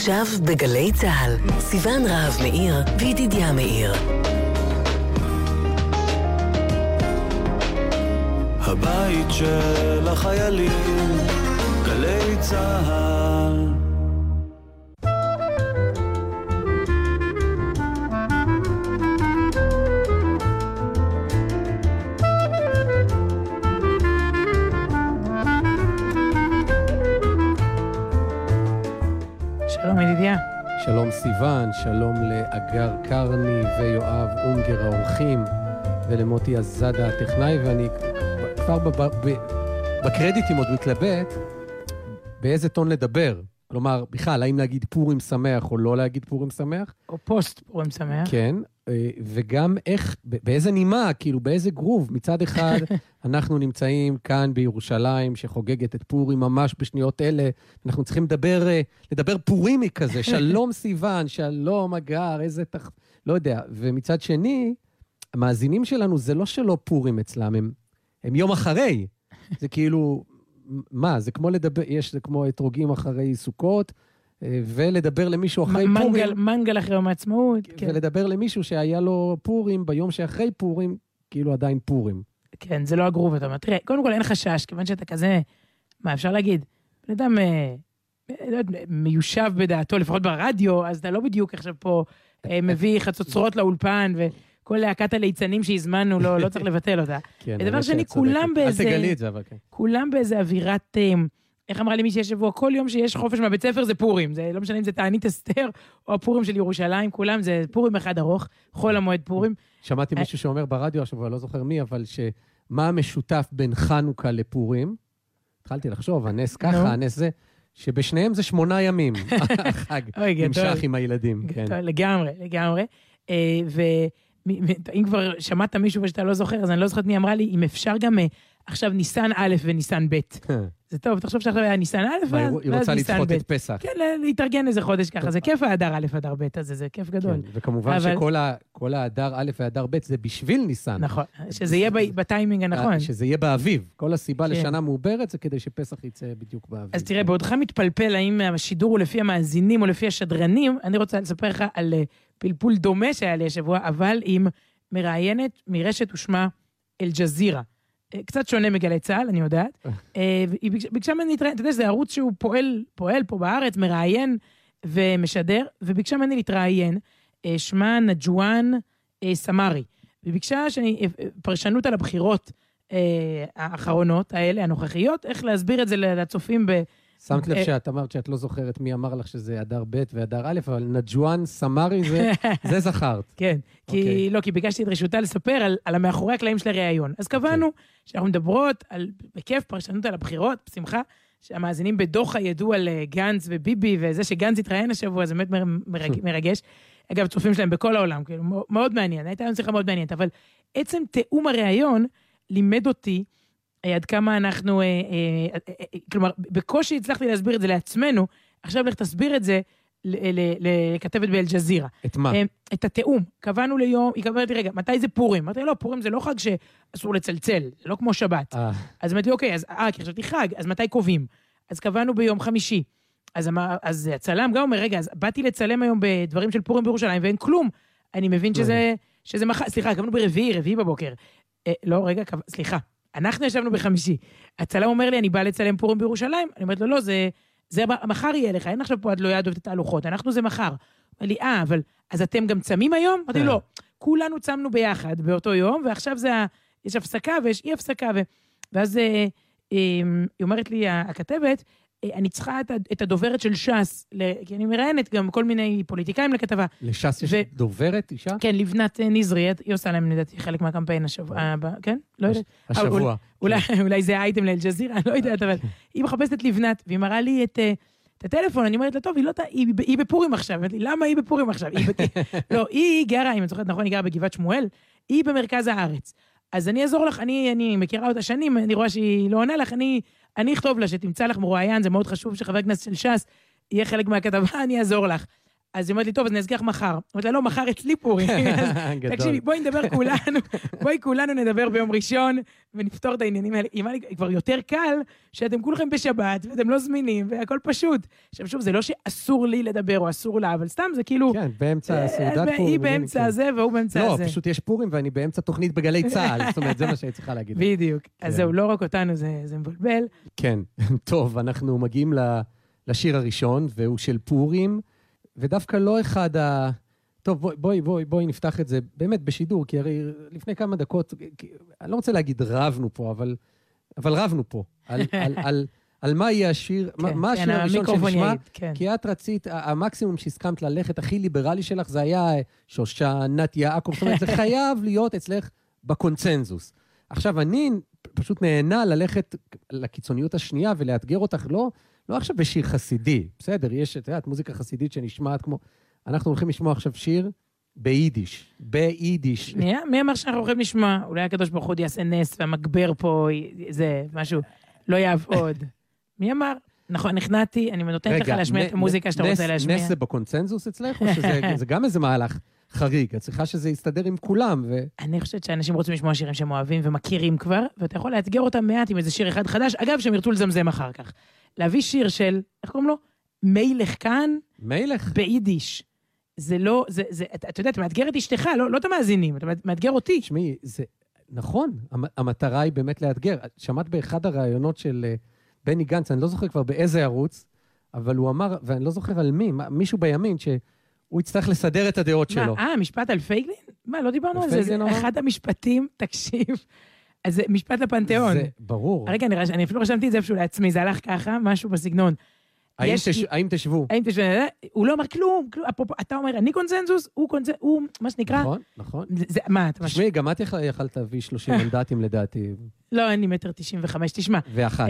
עכשיו בגלי צהל, סיוון רהב מאיר וידידיה מאיר. הבית של החיילים, גלי צהל. שלום ידידיה. שלום סיוון, שלום לאגר קרני ויואב אונגר האורחים, ולמוטי הזדה הטכנאי, ואני כבר בקרדיטים עוד מתלבט באיזה טון לדבר. כלומר, בכלל, האם להגיד פורים שמח או לא להגיד פורים שמח? או פוסט פורים שמח. כן, וגם איך, באיזה נימה, כאילו באיזה גרוב. מצד אחד, אנחנו נמצאים כאן בירושלים, שחוגגת את פורים ממש בשניות אלה. אנחנו צריכים לדבר פורימי כזה. שלום סיוון, שלום אגר, איזה לא יודע. ומצד שני, המאזינים שלנו זה לא שלא פורים אצלם, הם יום אחרי. זה כאילו, מה? זה כמו לדבר, זה כמו אתרוגים אחרי סוכות, ולדבר למישהו אחרי פורים. מנגל אחרי יום העצמאות. ולדבר למישהו שהיה לו פורים ביום שאחרי פורים, כאילו עדיין פורים. כן, זה לא הגרוב, אתה אומר. תראה, קודם כל אין חשש, כיוון שאתה כזה, מה אפשר להגיד? בן אדם מיושב בדעתו, לפחות ברדיו, אז אתה לא בדיוק עכשיו פה מביא חצוצרות לאולפן, וכל להקת הליצנים שהזמנו, לא צריך לבטל אותה. ודבר שני, כולם באיזה אווירת, איך אמרה לי מי שיש שבוע, כל יום שיש חופש מהבית ספר זה פורים, זה לא משנה אם זה תענית אסתר, או הפורים של ירושלים, כולם זה פורים אחד ארוך, חול המועד פורים. שמעתי מישהו שאומר ברדיו השבוע, לא זוכר מי, אבל שמה המשותף בין חנוכה לפורים, התחלתי לחשוב, הנס ככה, הנס זה, שבשניהם זה 8 ימים, החג נמשך עם הילדים. לגמרי. ואם כבר שמעת מישהו ושאתה לא זוכר, אז אני לא זוכרת מי אמרה לי, אם אפשר גם עכשיו ניסן א' וניסן ב'. זה טוב, תחשוב שעכשיו היה ניסן א' ואז ניסן ב'. היא רוצה לדחות את פסח. כן, להתארגן איזה חודש ככה, זה כיף האדר א' ואדר ב' הזה, זה כיף גדול. וכמובן שכל האדר א' ואדר ב' זה בשביל ניסן. נכון, שזה יהיה בטיימינג הנכון. שזה יהיה באביב. כל הסיבה לשנה מעוברת זה כדי שפסח יצא בדיוק באביב. אז תראה, בעודך מתפלפל האם השידור הוא לפי המאזינים או לפי השדרנים, אני רוצה לספר לך על פלפול דומה שהיה לי השבוע, אבל עם מראיינת מרשת ושמה אל-ג'זירה. קצת שונה מגלי צהל, אני יודעת. היא ביקשה ממני להתראיין, אתה יודע, זה ערוץ שהוא פועל פה בארץ, מראיין ומשדר, וביקשה ממני להתראיין, שמה נג'ואן סמרי. וביקשה פרשנות על הבחירות האחרונות האלה, הנוכחיות, איך להסביר את זה לצופים שמת לב שאת אמרת שאת לא זוכרת מי אמר לך שזה אדר ב' ואדר א', אבל נג'ואן סמרי זה זכרת. כן, כי ביקשתי את רשותה לספר על המאחורי הקלעים של הראיון. אז קבענו שאנחנו מדברות בכיף פרשנות על הבחירות, בשמחה, שהמאזינים בדוחה ידעו על גנץ וביבי, וזה שגנץ התראיין השבוע, זה באמת מרגש. אגב, צופים שלהם בכל העולם, כאילו, מאוד מעניין, הייתה היום שיחה מאוד מעניינת, אבל עצם תאום הראיון לימד אותי עד כמה אנחנו, כלומר, בקושי הצלחתי להסביר את זה לעצמנו, עכשיו לך תסביר את זה לכתבת באל-ג'זירה. את מה? את התאום. קבענו ליום, היא קבעת לי, רגע, מתי זה פורים? אמרתי, לא, פורים זה לא חג שאסור לצלצל, זה לא כמו שבת. אז אמרתי, אוקיי, כי חשבתי חג, אז מתי קובעים? אז קבענו ביום חמישי. אז הצלם גם אומר, רגע, אז באתי לצלם היום בדברים של פורים בירושלים, ואין כלום. אני מבין שזה מחר, סליחה, קבענו רביעי בבוקר. לא, רגע, סליחה. אנחנו ישבנו בחמישי. הצלם אומר לי, אני בא לצלם פורים בירושלים. אני אומרת לו, לא, זה מחר יהיה לך. אין עכשיו פה עד לא יעד אוהבת את ההלוחות. אנחנו זה מחר. אומר לי, אבל אז אתם גם צמים היום? אמרתי, לא. כולנו צמנו ביחד באותו יום, ועכשיו יש הפסקה ויש אי הפסקה. ואז היא אומרת לי, הכתבת, אני צריכה את הדוברת של ש"ס, כי אני מראיינת גם כל מיני פוליטיקאים לכתבה. לש"ס יש דוברת, אישה? כן, לבנת נזרי, היא עושה להם לדעתי חלק מהקמפיין השבוע, כן? לא יודעת. השבוע. אולי זה האייטם לאל-ג'זירה, אני לא יודעת, אבל היא מחפשת לבנת, והיא מראה לי את הטלפון, אני אומרת לה, טוב, היא בפורים עכשיו, אמרתי, למה היא בפורים עכשיו? לא, היא גרה, אם את זוכרת נכון, היא גרה בגבעת שמואל, היא במרכז הארץ. אז אני אעזור לך, אני מכירה אותה שנים, אני רואה שהיא לא עונה לך, אני אכתוב לה שתמצא לך מרואיין, זה מאוד חשוב שחבר כנסת של ש"ס יהיה חלק מהכתבה, אני אעזור לך. אז היא אומרת לי, טוב, אז נזכיר לך מחר. אומרת לה, לא, מחר אצלי פורים. תקשיבי, בואי נדבר כולנו, בואי כולנו נדבר ביום ראשון, ונפתור את העניינים האלה. היא אמרה לי, כבר יותר קל שאתם כולכם בשבת, ואתם לא זמינים, והכל פשוט. עכשיו, שוב, זה לא שאסור לי לדבר, או אסור לה, אבל סתם זה כאילו... כן, באמצע סעודת פורים. היא באמצע הזה, והוא באמצע הזה. לא, פשוט יש פורים, ואני באמצע תוכנית בגלי צהל. זאת אומרת, זה מה שהיא צריכה להגיד. בדיוק. אז זהו, לא רק אותנו, זה מבלבל. כן, טוב, אנחנו מגיעים לשיר הראשון, והוא של פורים, ודווקא לא אחד טוב, בואי נפתח את זה באמת בשידור, כי הרי לפני כמה דקות, אני לא רוצה להגיד רבנו פה, אבל רבנו פה, על מה יהיה השיר, מה השיר הראשון שנשמע, כי את רצית, המקסימום שהסכמת ללכת הכי ליברלי שלך, זה היה שושנת יעקב, זאת אומרת, זה חייב להיות אצלך בקונצנזוס. עכשיו, אני פשוט נהנה ללכת לקיצוניות השנייה ולאתגר אותך, לא עכשיו בשיר חסידי, בסדר, יש, את יודעת, מוזיקה חסידית שנשמעת כמו, אנחנו הולכים לשמוע עכשיו שיר ביידיש. מי אמר שאנחנו הולכים לשמוע? אולי הקדוש ברוך הוא יעשה נס, והמגבר פה, זה משהו, לא יעבוד. מי אמר? נכון, נכנעתי, אני נותנת לך להשמיע את המוזיקה שאתה רוצה להשמיע. נס זה בקונצנזוס אצלך, או שזה גם איזה מהלך חריג? את צריכה שזה יסתדר עם כולם, אני חושבת שאנשים רוצים לשמוע שירים שהם אוהבים ומכירים כבר, ואתה יכול לאתגר אותם מעט עם איזה שיר אחד חדש, אגב, שהם ירצו לזמזם אחר כך. להביא שיר של, איך קוראים לו? מלך כאן. מלך? ביידיש. זה לא, אתה יודע, אתה מאתגר את אשתך, לא את המאזינים, אתה מאתגר אותי. תשמעי, זה, נכון, המטרה היא באמת לאתגר. שמעת באחד הראיונות של בני גנץ, אני לא זוכר כבר באיזה ערוץ, אבל הוא אמר, ואני לא זוכר על מי, מישהו בימין, שהוא יצטרך לסדר את הדעות שלו. משפט על פייגלין? מה, לא דיברנו על זה? זה אחד המשפטים, תקשיב. אז זה משפט לפנתיאון. זה ברור. רגע, אני אפילו רשמתי את זה איפשהו לעצמי, זה הלך ככה, משהו בסגנון. האם תשבו? הוא לא אמר כלום, אתה אומר, אני קונצנזוס, הוא מה שנקרא... נכון. מה, אתה תשמעי, גם את יכלת להביא 30 מנדטים לדעתי. לא, אני 1.95 מטר, תשמע. ואחת.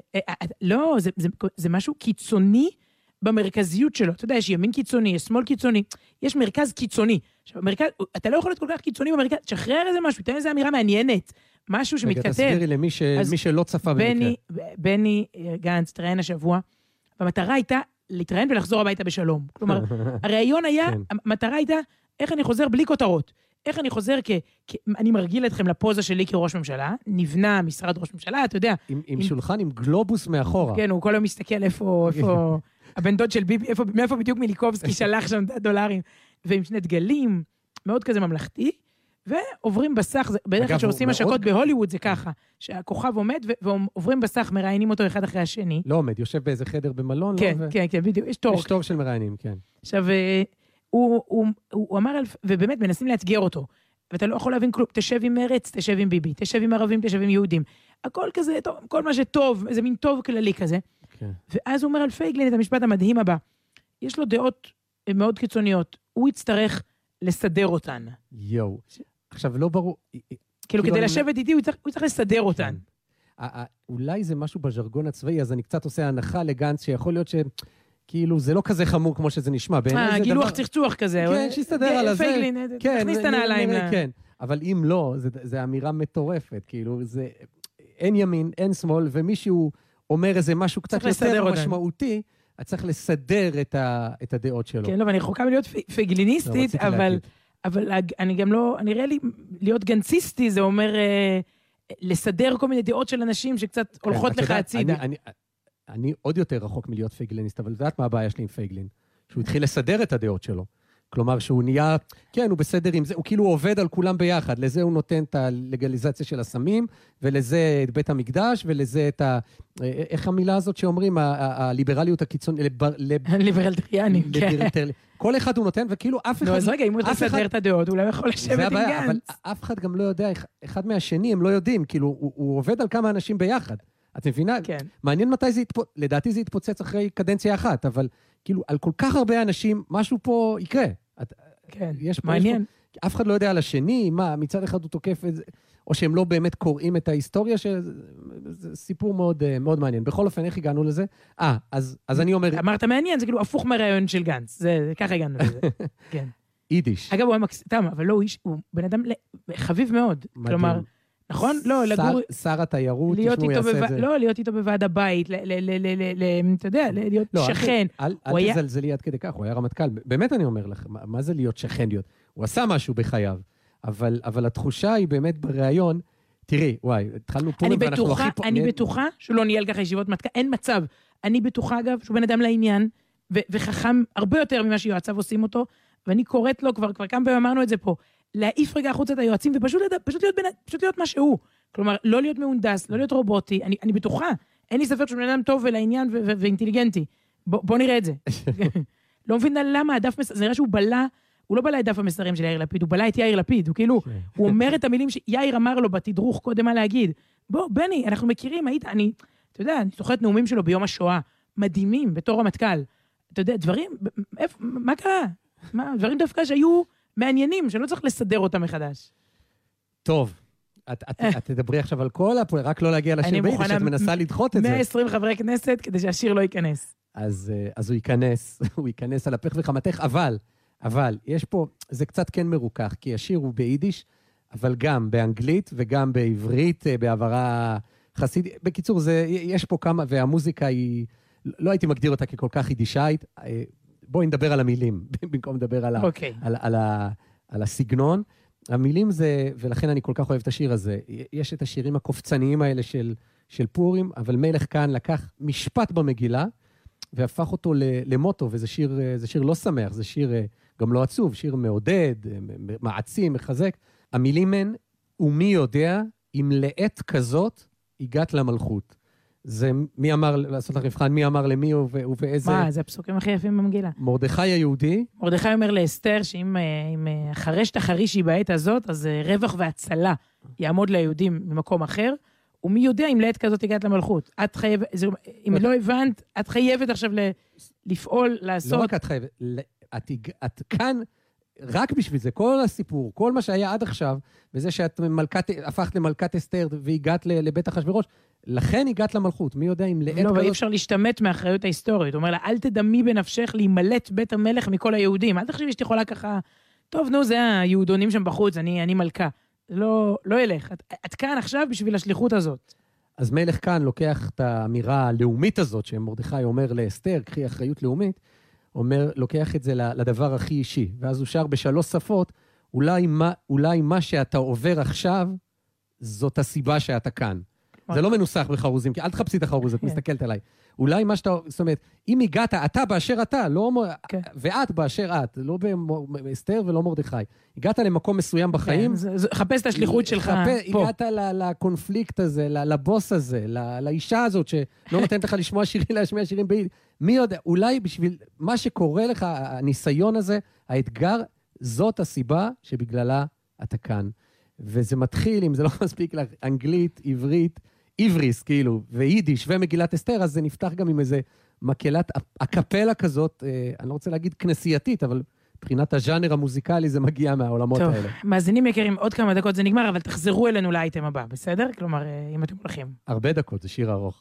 לא, זה משהו קיצוני במרכזיות שלו. אתה יודע, יש ימין קיצוני, יש שמאל קיצוני, יש מרכז קיצוני. אתה לא יכול להיות כל כך קיצוני במרכז, תשחרר איזה משהו, תן איזה אמירה מעניינת, משהו שמתכתב. רגע, תסבירי למי שלא צפה במקרה. בני גנץ תראיין השבוע, והמטרה הייתה להתראיין ולחזור הביתה בשלום. כלומר, הרעיון היה, המטרה הייתה, איך אני חוזר בלי כותרות. איך אני חוזר אני מרגיל אתכם לפוזה שלי כראש ממשלה, נבנה משרד ראש ממשלה, אתה יודע. עם שולחן, עם גלובוס מאחורה. כן, הוא כל היום מסתכל איפה הבן דוד של ביבי, מאיפה בדיוק מיליקובסקי שלח שם דולרים, ועם שני דגלים, מאוד כזה ממלכתי, ועוברים בסך, בדרך כלל שעושים השקות בהוליווד זה ככה, שהכוכב עומד ועוברים בסך, מראיינים אותו אחד אחרי השני. לא עומד, יושב באיזה חדר במלון. כן, בדיוק, יש תור. יש תור של מראיינים, כן. עכשיו, הוא אמר, ובאמת מנסים לאתגר אותו, ואתה לא יכול להבין כלום, תשב עם מרץ, תשב עם ביבי, תשב עם ערבים, תשב עם יהודים. הכל כזה, כל מה שטוב, איזה מין טוב כללי כזה. ואז הוא אומר על פייגלין את המשפט המדהים הבא, יש לו דעות מאוד קיצוניות, הוא יצטרך לסדר אותן. יואו. עכשיו, לא ברור... כאילו, כדי לשבת איתי, הוא צריך לסדר אותן. אולי זה משהו בז'רגון הצבאי, אז אני קצת עושה הנחה לגנץ, שיכול להיות כאילו, זה לא כזה חמור כמו שזה נשמע. גילוח צחצוח כזה. כן, שיסתדר על הזה. פייגלין, תכניס את הנעליים. כן, אבל אם לא, זה אמירה מטורפת. כאילו, זה אין ימין, אין שמאל, ומישהו אומר איזה משהו קצת יותר משמעותי, אז צריך לסדר את הדעות שלו. כן, לא, ואני רחוקה מלהיות פייגליניסטית, אבל אני גם לא, נראה לי, להיות גנציסטי, זה אומר לסדר כל מיני דעות של אנשים שקצת הולכות לך הצידה. אני עוד יותר רחוק מלהיות פייגליניסט, אבל יודעת מה הבעיה שלי עם פייגלין? שהוא התחיל לסדר את הדעות שלו. כלומר, שהוא נהיה, כן, הוא בסדר עם זה, הוא כאילו עובד על כולם ביחד. לזה הוא נותן את הלגליזציה של הסמים, ולזה את בית המקדש, ולזה את איך המילה הזאת שאומרים, הליברליות הקיצונית, ליברלטריאנים, כן. כל אחד הוא נותן, וכאילו אף אחד... נו, אז רגע, אם הוא תסדר את הדעות, הוא לא יכול לשבת עם גנץ. אבל אף אחד גם לא יודע, אחד מהשני, הם לא יודעים, כאילו, הוא עובד על כמה אנשים ביחד. את מבינה? כן. מעניין מתי זה יתפוצץ, לדעתי זה יתפוצץ אחרי קדנציה אחת, אבל כאילו, על כל כך הרבה אנשים, משהו פה יקרה. כן, מעניין. אף אחד לא יודע על השני, מה, מצד אחד הוא תוקף את זה, או שהם לא באמת קוראים את ההיסטוריה, זה סיפור מאוד, מאוד מעניין. בכל אופן, איך הגענו לזה? אז אני אומר... אמרת מעניין, זה כאילו הפוך מהרעיון של גנץ, זה ככה הגענו לזה. כן. יידיש. אגב, הוא היה מקסים, אבל לא, הוא בן אדם חביב מאוד. כלומר, נכון? לא, לגור... שר התיירות, תשמעו, יעשה את זה. לא, להיות איתו בוועד הבית, אתה יודע, להיות שכן. אל תזלזלי עד כדי כך, הוא היה רמטכ"ל. באמת אני אומר לך, מה זה להיות שכן להיות? הוא עשה משהו בחייו, אבל התחושה היא באמת בריאיון, תראי, וואי, התחלנו פורים ואנחנו הכי... אני בטוחה שהוא לא ניהל ככה ישיבות מטכ"ל, אין מצב. אני בטוחה, אגב, שהוא בן אדם לעניין, וחכם הרבה יותר ממה שיועציו עושים אותו, ואני קוראת לו, כבר כמה פעמים אמרנו את זה פה, להעיף רגע החוצה את היועצים, ופשוט להיות מה שהוא. כלומר, לא להיות מהונדס, לא להיות רובוטי, אני בטוחה, אין לי ספק שהוא בן אדם טוב ולעניין ואינטליגנטי. בוא נראה את זה. לא מבין למה הדף מסרים, זה נראה שהוא בלה, הוא לא בלה את דף המסרים של יאיר לפיד, הוא בלה את יאיר לפיד, הוא כאילו, הוא אומר את המילים שיאיר אמר לו בתדרוך קודם מה להגיד. בוא, בני, אנחנו מכירים, אתה יודע, אני זוכרת נאומים שלו ביום השואה, מדהימים, בתור רמטכ"ל. אתה יודע, דברים, מה קרה? דברים דווקא שהיו מעניינים, שלא צריך לסדר אותם מחדש. טוב, את תדברי עכשיו על כל הפועל, רק לא להגיע לשיר ביידיש, שאת מנסה לדחות את זה. 120 חברי כנסת כדי שהשיר לא ייכנס. אז הוא ייכנס על הפך וחמתך, אבל יש פה, זה קצת כן מרוכך, כי השיר הוא ביידיש, אבל גם באנגלית וגם בעברית, בעברה חסידית. בקיצור, יש פה כמה, והמוזיקה היא, לא הייתי מגדיר אותה ככל כך יידישאית, בואי נדבר על המילים, במקום לדבר על הסגנון. המילים זה, ולכן אני כל כך אוהב את השיר הזה, יש את השירים הקופצניים האלה של פורים, אבל מלך כאן לקח משפט במגילה, והפך אותו למוטו, וזה שיר לא שמח, זה שיר גם לא עצוב, שיר מעודד, מעצים, מחזק. המילים הן, ומי יודע אם לעת כזאת הגעת למלכות. זה מי אמר, לעשות לך מבחן, מי אמר למי ובאיזה... מה, זה הפסוקים הכי יפים במגילה. מרדכי היהודי. מרדכי אומר לאסתר, שאם חרש תחרישי בעת הזאת, אז רווח והצלה יעמוד ליהודים ממקום אחר, ומי יודע אם לעת כזאת הגעת למלכות. את חייבת, אם לא הבנת, את חייבת עכשיו לפעול, לעשות... לא רק את חייבת, את כאן רק בשביל זה, כל הסיפור, כל מה שהיה עד עכשיו, וזה שאת הפכת למלכת אסתר והגעת לבית אחשוורוש, לכן הגעת למלכות. מי יודע אם לעת כזאת... לא, אבל אי אפשר להשתמט מהאחריות ההיסטורית. הוא אומר לה, אל תדמי בנפשך להימלט בית המלך מכל היהודים. אל תחשבי שאת יכולה ככה, טוב, נו, זה היהודונים שם בחוץ, אני מלכה. לא ילך. את כאן עכשיו בשביל השליחות הזאת. אז מלך כאן לוקח את האמירה הלאומית הזאת, שמרדכי אומר לאסתר, קחי אחריות לאומית, לוקח את זה לדבר הכי אישי. ואז הוא שר בשלוש שפות, אולי מה שאתה עובר עכשיו, זאת הסיבה שאתה כאן. זה לא מנוסח בחרוזים, כי אל תחפשי את החרוז, את מסתכלת עליי. אולי מה שאתה, זאת אומרת, אם הגעת, אתה באשר אתה, ואת באשר את, לא באסתר ולא מרדכי. הגעת למקום מסוים בחיים. חפש את השליחות שלך פה. הגעת לקונפליקט הזה, לבוס הזה, לאישה הזאת, שלא נותנת לך לשמוע שירים ביידיש. מי יודע, אולי בשביל מה שקורה לך, הניסיון הזה, האתגר, זאת הסיבה שבגללה אתה כאן. וזה מתחיל, אם זה לא מספיק לך, אנגלית, עברית, עבריס, כאילו, ויידיש ומגילת אסתר, אז זה נפתח גם עם איזה מקהלת הקפלה כזאת, אני לא רוצה להגיד כנסייתית, אבל מבחינת הז'אנר המוזיקלי זה מגיע מהעולמות האלה. טוב, מאזינים יקרים, עוד כמה דקות זה נגמר, אבל תחזרו אלינו לאייטם הבא, בסדר? כלומר, אם אתם הולכים. הרבה דקות, זה שיר ארוך.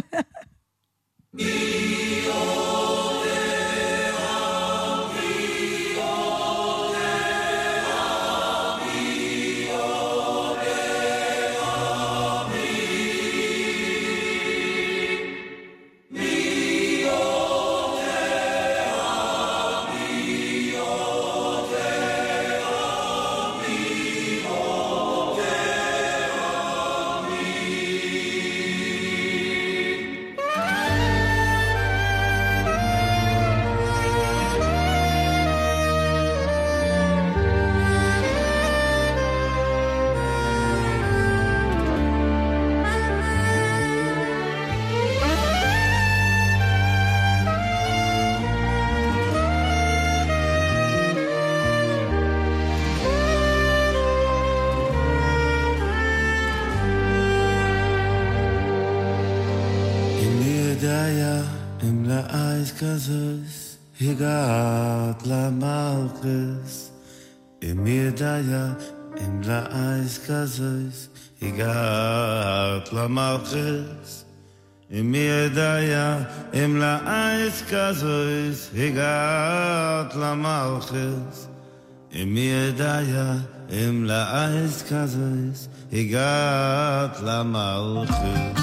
הגעת למלכס, מי ידע אם לאייס כזוס, הגעת למלכס, מי ידע אם לאייס כזוס, הגעת למלכס, מי ידע אם לאייס כזוס, הגעת למלכות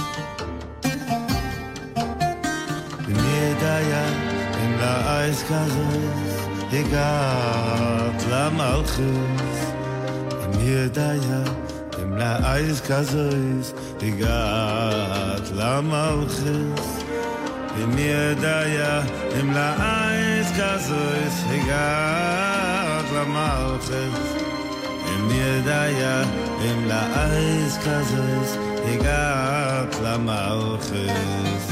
ומידעיה אין לאייס כזויס הגעת למלכות ומידעיה אין לאייס כזויס הגעת למלכות ומידעיה אין לאייס כזויס הגעת למלכות ומידעיה אין לאייס כזויס הגעת למלכות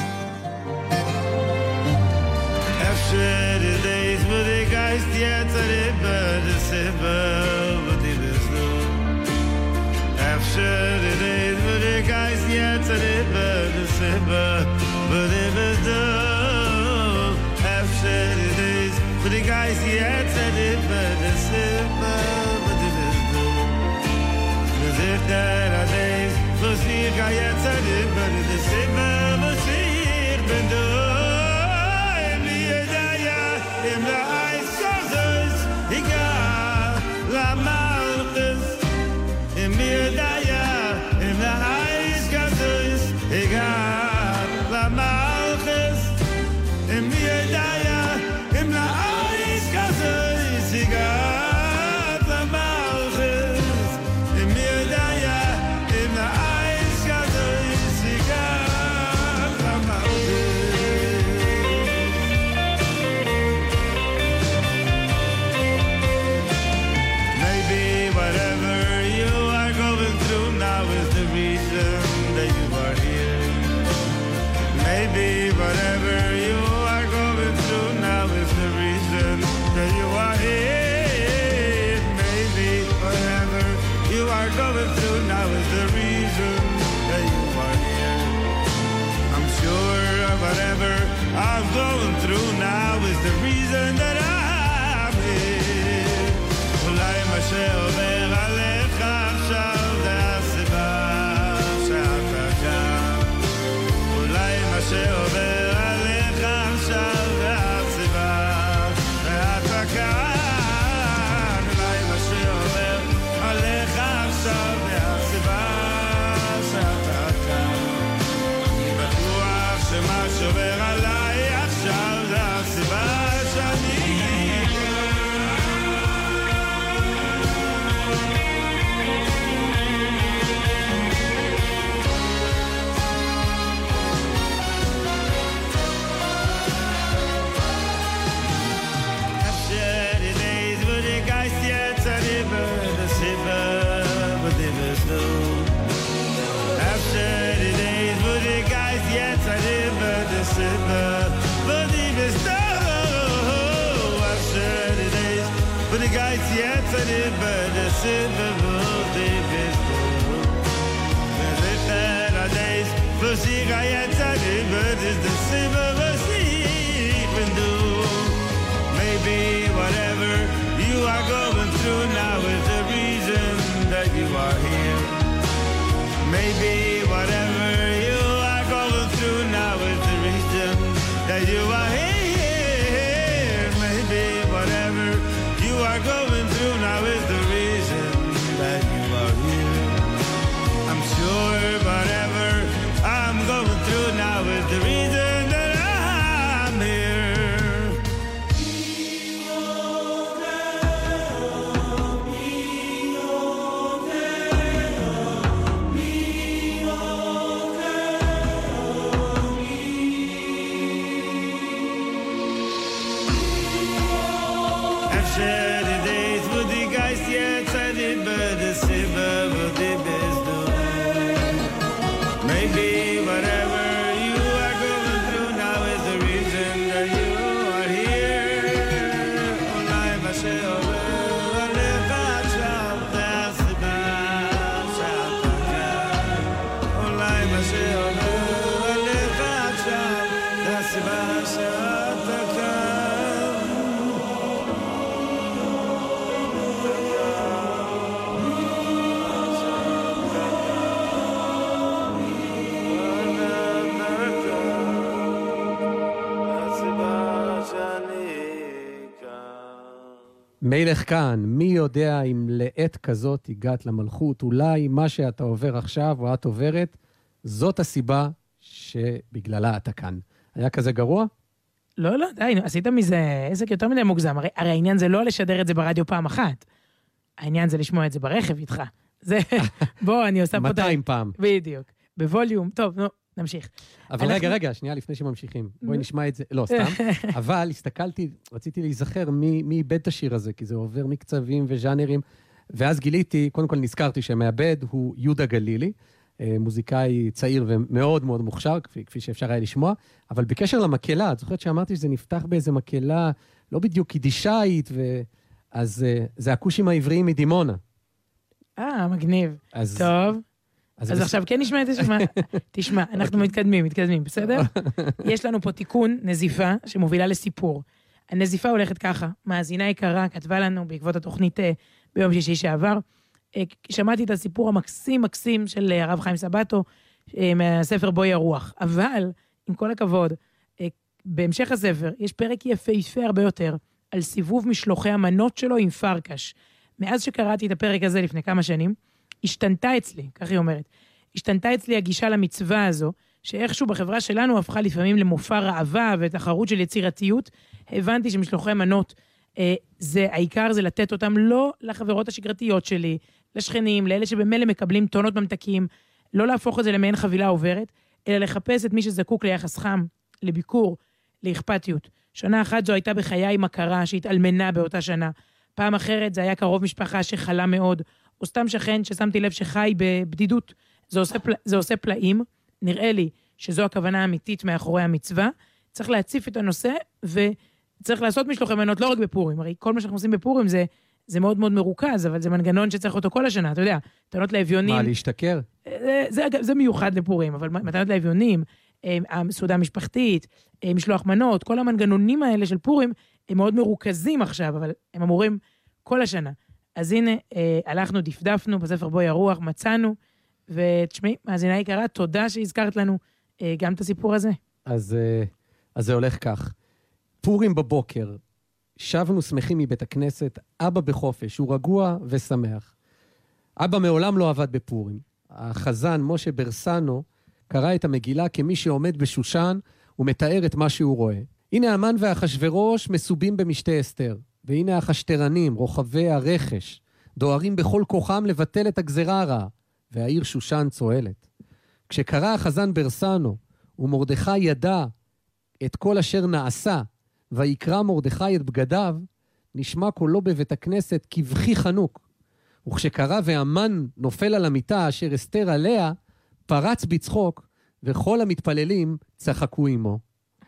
After the days where the guys yet at the bird the silver but the blue After the days where the guys yet at the bird the silver but the blue After the days where the guys yet at the bird the silver but the blue With it that a days was the guys yet at the bird the silver but the blue in the eyes causes he got la malchus in mirdaya in the eyes causes he got la malchus in mirdaya in the eyes causes he got la malchus in mirdaya in the eyes causes he got la malchus Whatever you are going through now is the reason that you are here. Maybe whatever you are going through now is the reason that you are here. I'm sure whatever I'm going through now is the reason that I'm here. Olay ma she'omer alecha achshav ve'asiba she'ata kam. Olay ma she'omer שובר עליי עכשיו זה הסיבה שאני After the days where the guys yet are the silver but they was low After the days where the guys yet are the silver but they was low After the days where the guys yet are the silver but they was low After the days where the guys yet are the silver but they can do Maybe whatever you are going through now is the reason that you are here Maybe whatever you are going through now is the reason that you are here Maybe whatever you are going through now is the reason that you are here I'm sure whatever I'm going through now is the reason that I'm here Maybe whatever you are going through now is the reason that you are here. Olay ma she'omer alecha achshav ve'asiba she'ata kam. Olay ma she'omer alecha achshav ve'asiba she'ata kam. מלך כאן, מי יודע אם לעת כזאת הגעת למלכות, אולי מה שאתה עובר עכשיו או את עוברת, זאת הסיבה שבגללה אתה כאן. היה כזה גרוע? לא, די, עשית מזה עסק יותר מדי מוגזם. הרי העניין זה לא לשדר את זה ברדיו פעם אחת. העניין זה לשמוע את זה ברכב איתך. זה, בוא, אני עושה פה... 200 פעם. בדיוק. בווליום. טוב, נו, נמשיך. אבל רגע, שנייה לפני שממשיכים. בואי נשמע את זה. לא, סתם. אבל הסתכלתי, רציתי להיזכר מי איבד את השיר הזה, כי זה עובר מקצבים וז'אנרים, ואז גיליתי, קודם כל נזכרתי שמאבד הוא יהודה גלילי, מוזיקאי צעיר ומאוד מאוד מוכשר, כפי שאפשר היה לשמוע, אבל בקשר למקהלה, את זוכרת שאמרתי שזה נפתח באיזה מקהלה, לא בדיוק יידישאית, אז זה הכושים העבריים מדימונה. מגניב. טוב. אז עכשיו כן נשמע את זה, תשמע, אנחנו מתקדמים, בסדר? יש לנו פה תיקון, נזיפה, שמובילה לסיפור. הנזיפה הולכת ככה, מאזינה יקרה, כתבה לנו בעקבות התוכנית ביום שישי שעבר, שמעתי את הסיפור המקסים של הרב חיים סבתו, מהספר בואי הרוח, אבל, עם כל הכבוד, בהמשך הספר, יש פרק יפהפה הרבה יותר, על סיבוב משלוחי המנות שלו עם פרקש. מאז שקראתי את הפרק הזה לפני כמה שנים, השתנתה אצלי, כך היא אומרת, השתנתה אצלי הגישה למצווה הזו, שאיכשהו בחברה שלנו הפכה לפעמים למופע רעבה ותחרות של יצירתיות, הבנתי שמשלוחי מנות, העיקר זה לתת אותם לא לחברות השגרתיות שלי, לשכנים, לאלה שבמילא מקבלים טונות ממתקים, לא להפוך את זה למעין חבילה עוברת, אלא לחפש את מי שזקוק ליחס חם, לביקור, לאכפתיות. שנה אחת זו הייתה בחיי מכרה שהתאלמנה באותה שנה, פעם אחרת זה היה קרוב משפחה שחלה מאוד, או סתם שכן ששמתי לב שחי בבדידות. זה עושה פלאים, נראה לי שזו הכוונה האמיתית מאחורי המצווה, צריך להציף את הנושא, וצריך לעשות משלוחי מנות לא רק בפורים, הרי כל מה שאנחנו עושים בפורים זה מאוד מאוד מרוכז, אבל זה מנגנון שצריך אותו כל השנה, אתה יודע, מתנות לאביונים... מה, להשתכר? זה מיוחד לפורים, אבל מתנות לאביונים, סעודה משפחתית, משלוח מנות, כל המנגנונים האלה של פורים, הם מאוד מרוכזים עכשיו, אבל הם אמורים כל השנה. אז הנה, הלכנו, דפדפנו בספר בואי הרוח, מצאנו, ותשמעי, מאזינה יקרה, תודה שהזכרת לנו גם את הסיפור הזה. אז זה הולך כך. פורים בבוקר, שבנו שמחים מבית הכנסת, אבא בחופש, הוא רגוע ושמח. אבא מעולם לא עבד בפורים. החזן, משה ברסנו, קרא את המגילה כמי שעומד בשושן, ומתאר את מה שהוא רואה. הנה המן והחשברוש מסובים במשתה אסתר, והנה החשטרנים, רוחבי הרכש, דוהרים בכל כוחם לבטל את הגזרה הרעה, והעיר שושן צועלת. כשקרא החזן ברסנו, ומרדכי ידע את כל אשר נעשה, ויקרא מרדכי את בגדיו, נשמע קולו בבית הכנסת כבכי חנוק. וכשקרא והמן נופל על המיטה אשר אסתר עליה, פרץ בצחוק, וכל המתפללים צחקו עמו.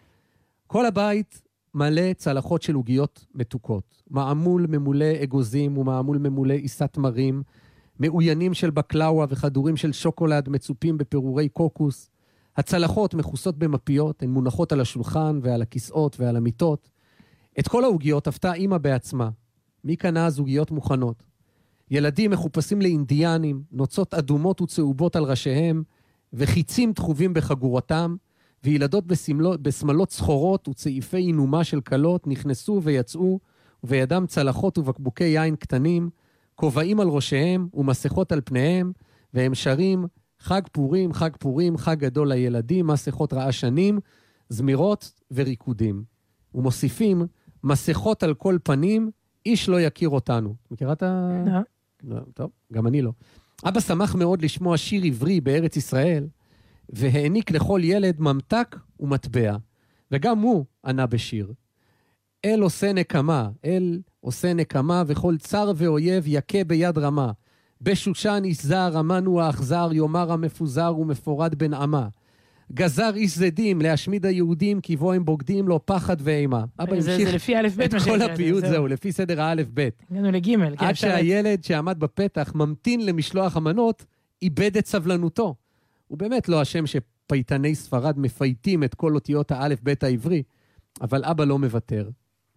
כל הבית מלא צלחות של עוגיות מתוקות, מעמול ממולא אגוזים ומעמול ממולא עיסת מרים, מעוינים של בקלאווה וכדורים של שוקולד מצופים בפירורי קוקוס. הצלחות מכוסות במפיות, הן מונחות על השולחן ועל הכיסאות ועל המיטות. את כל העוגיות הפתה אמא בעצמה. מי קנה אז עוגיות מוכנות? ילדים מחופשים לאינדיאנים, נוצות אדומות וצהובות על ראשיהם, וחיצים תחובים בחגורתם, וילדות בסמלות סחורות וצעיפי עינומה של קלות נכנסו ויצאו, ובידם צלחות ובקבוקי יין קטנים, כובעים על ראשיהם ומסכות על פניהם, והם שרים חג פורים, חג פורים, חג גדול לילדים, מסכות רעשנים, זמירות וריקודים. ומוסיפים מסכות על כל פנים, איש לא יכיר אותנו. מכירה את ה... לא. טוב, גם אני לא. אבא שמח מאוד לשמוע שיר עברי בארץ ישראל, והעניק לכל ילד ממתק ומטבע, וגם הוא ענה בשיר. אל עושה נקמה, אל עושה נקמה, וכל צר ואויב יקה ביד רמה. בשושן איש זר, אמנו האכזר, יאמר המפוזר ומפורד בן עמה. גזר איש זדים להשמיד היהודים, כי בו הם בוגדים לו פחד ואימה. אבא המשיך לפי א' ב' את כל הפיוט, זהו, לפי סדר האלף ב'. הגענו לג'. עד שהילד שעמד בפתח ממתין למשלוח המנות, איבד את סבלנותו. הוא באמת לא השם שפייטני ספרד מפייטים את כל אותיות האלף ב' העברי, אבל אבא לא מוותר.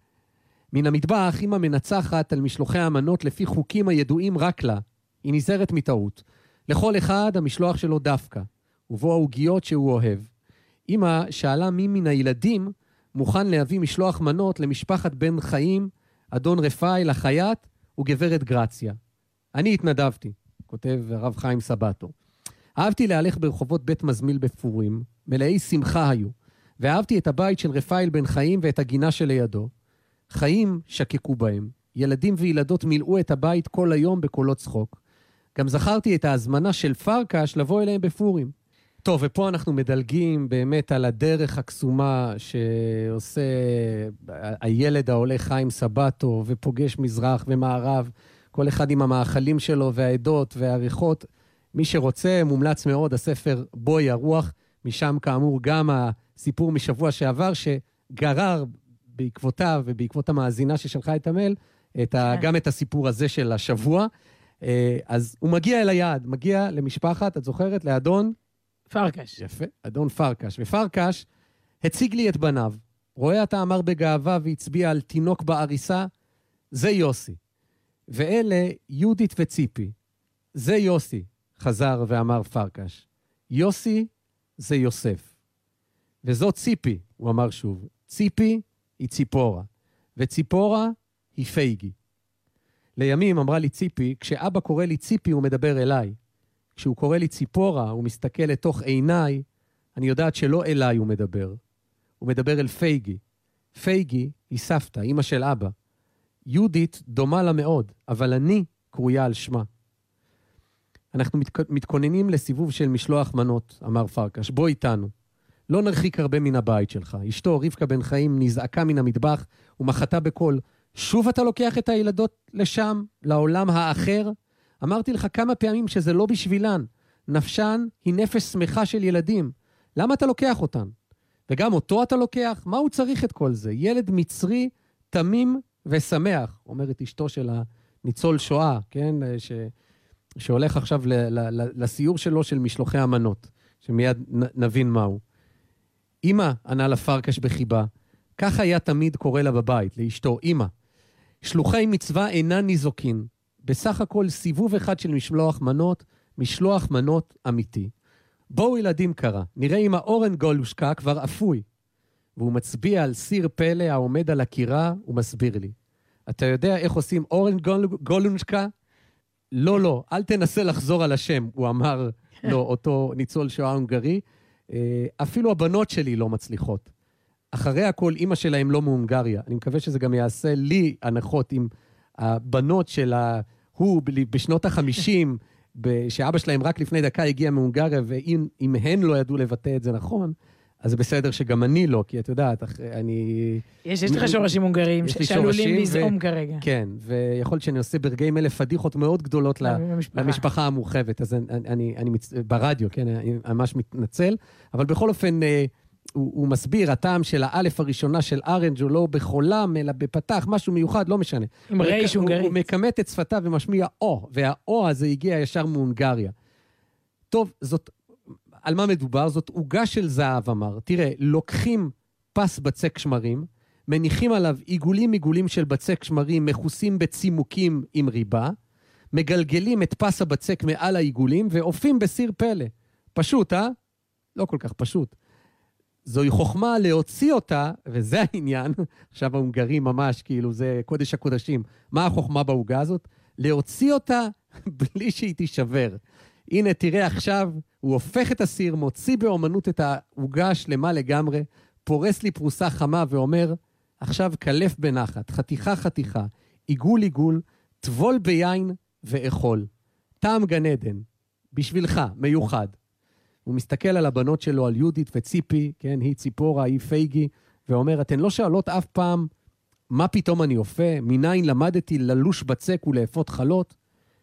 מן המטבח, אמא מנצחת על משלוחי המנות לפי חוקים הידועים רק לה. היא נזהרת מטעות. לכל אחד המשלוח שלו דווקא, ובו העוגיות שהוא אוהב. אמא שאלה מי מן הילדים מוכן להביא משלוח מנות למשפחת בן חיים אדון רפאל, החייט, וגברת גרציה. אני התנדבתי, כותב הרב חיים סבתו. אהבתי להלך ברחובות בית מזמיל בפורים, מלאי שמחה היו, ואהבתי את הבית של רפאל בן חיים ואת הגינה שלידו. חיים שקקו בהם, ילדים וילדות מילאו את הבית כל היום בקולות צחוק. גם זכרתי את ההזמנה של פרקש לבוא אליהם בפורים. טוב, ופה אנחנו מדלגים באמת על הדרך הקסומה שעושה הילד העולה חיים סבתו, ופוגש מזרח ומערב, כל אחד עם המאכלים שלו והעדות והריחות. מי שרוצה, מומלץ מאוד, הספר בוי הרוח, משם כאמור גם הסיפור משבוע שעבר, שגרר בעקבותיו ובעקבות המאזינה ששלחה את המייל, גם את הסיפור הזה של השבוע. אז הוא מגיע אל היעד, מגיע למשפחת, את זוכרת? לאדון? פרקש. יפה, אדון פרקש. ופרקש הציג לי את בניו. רואה אתה אמר בגאווה והצביע על תינוק בעריסה, זה יוסי. ואלה יהודית וציפי. זה יוסי, חזר ואמר פרקש. יוסי זה יוסף. וזאת ציפי, הוא אמר שוב. ציפי היא ציפורה, וציפורה היא פייגי. לימים אמרה לי ציפי, כשאבא קורא לי ציפי הוא מדבר אליי. כשהוא קורא לי ציפורה, הוא מסתכל לתוך עיניי, אני יודעת שלא אליי הוא מדבר. הוא מדבר אל פייגי. פייגי היא סבתא, אמא של אבא. יהודית דומה לה מאוד, אבל אני קרויה על שמה. אנחנו מתכוננים לסיבוב של משלוח מנות, אמר פרקש. בוא איתנו. לא נרחיק הרבה מן הבית שלך. אשתו, רבקה בן חיים, נזעקה מן המטבח ומחתה בקול. שוב אתה לוקח את הילדות לשם, לעולם האחר? אמרתי לך כמה פעמים שזה לא בשבילן. נפשן היא נפש שמחה של ילדים. למה אתה לוקח אותן? וגם אותו אתה לוקח? מה הוא צריך את כל זה? ילד מצרי, תמים ושמח, אומרת אשתו של הניצול שואה, כן? שהולך עכשיו לסיור שלו של משלוחי המנות, שמיד נבין מהו. אמא, ענה לה פרקש בחיבה, כך היה תמיד קורא לה בבית, לאשתו, אמא. שלוחי מצווה אינן ניזוקין, בסך הכל סיבוב אחד של משלוח מנות, משלוח מנות אמיתי. בואו ילדים קרא, נראה אם האורן גולושקה כבר אפוי. והוא מצביע על סיר פלא העומד על הקירה, ומסביר לי. אתה יודע איך עושים אורן גולושקה? לא, לא, אל תנסה לחזור על השם, הוא אמר לו, אותו ניצול שואה הונגרי. אפילו הבנות שלי לא מצליחות. אחרי הכל, אמא שלהם לא מהונגריה. אני מקווה שזה גם יעשה לי הנחות עם הבנות של הוא בשנות ה-50, שאבא שלהם רק לפני דקה הגיע מהונגריה, ואם הן לא ידעו לבטא את זה נכון, אז זה בסדר שגם אני לא, כי את יודעת, אני... יש לך שורשים הונגרים שעלולים לזעום כרגע. כן, ויכול להיות שאני עושה ברגעים אלה פדיחות מאוד גדולות למשפחה המורחבת, אז אני ברדיו, כן, אני ממש מתנצל, אבל בכל אופן, הוא מסביר, הטעם של האלף הראשונה של ארנג' הוא לא בחולם, אלא בפתח, משהו מיוחד, לא משנה. עם רייש הונגרית. הוא מקמת את שפתיו ומשמיע או, והאו הזה הגיע ישר מהונגריה. טוב, זאת... על מה מדובר? זאת עוגה של זהב, אמר. תראה, לוקחים פס בצק שמרים, מניחים עליו עיגולים של בצק שמרים, מכוסים בצימוקים עם ריבה, מגלגלים את פס הבצק מעל העיגולים, ועופים בסיר פלא. פשוט, לא כל כך פשוט. זוהי חוכמה להוציא אותה, וזה העניין, עכשיו ההונגרים ממש, כאילו, זה קודש הקודשים. מה החוכמה בעוגה הזאת? להוציא אותה בלי שהיא תישבר. הנה, תראה עכשיו, הוא הופך את הסיר, מוציא באומנות את העוגה שלמה לגמרי, פורס לי פרוסה חמה ואומר, עכשיו קלף בנחת, חתיכה חתיכה, עיגול עיגול, טבול ביין ואכול. טעם גן עדן, בשבילך, מיוחד. הוא מסתכל על הבנות שלו, על יהודית וציפי, כן, היא ציפורה, היא פייגי, ואומר, אתן לא שאלות אף פעם, מה פתאום אני אופה? מניין למדתי ללוש בצק ולאפות חלות?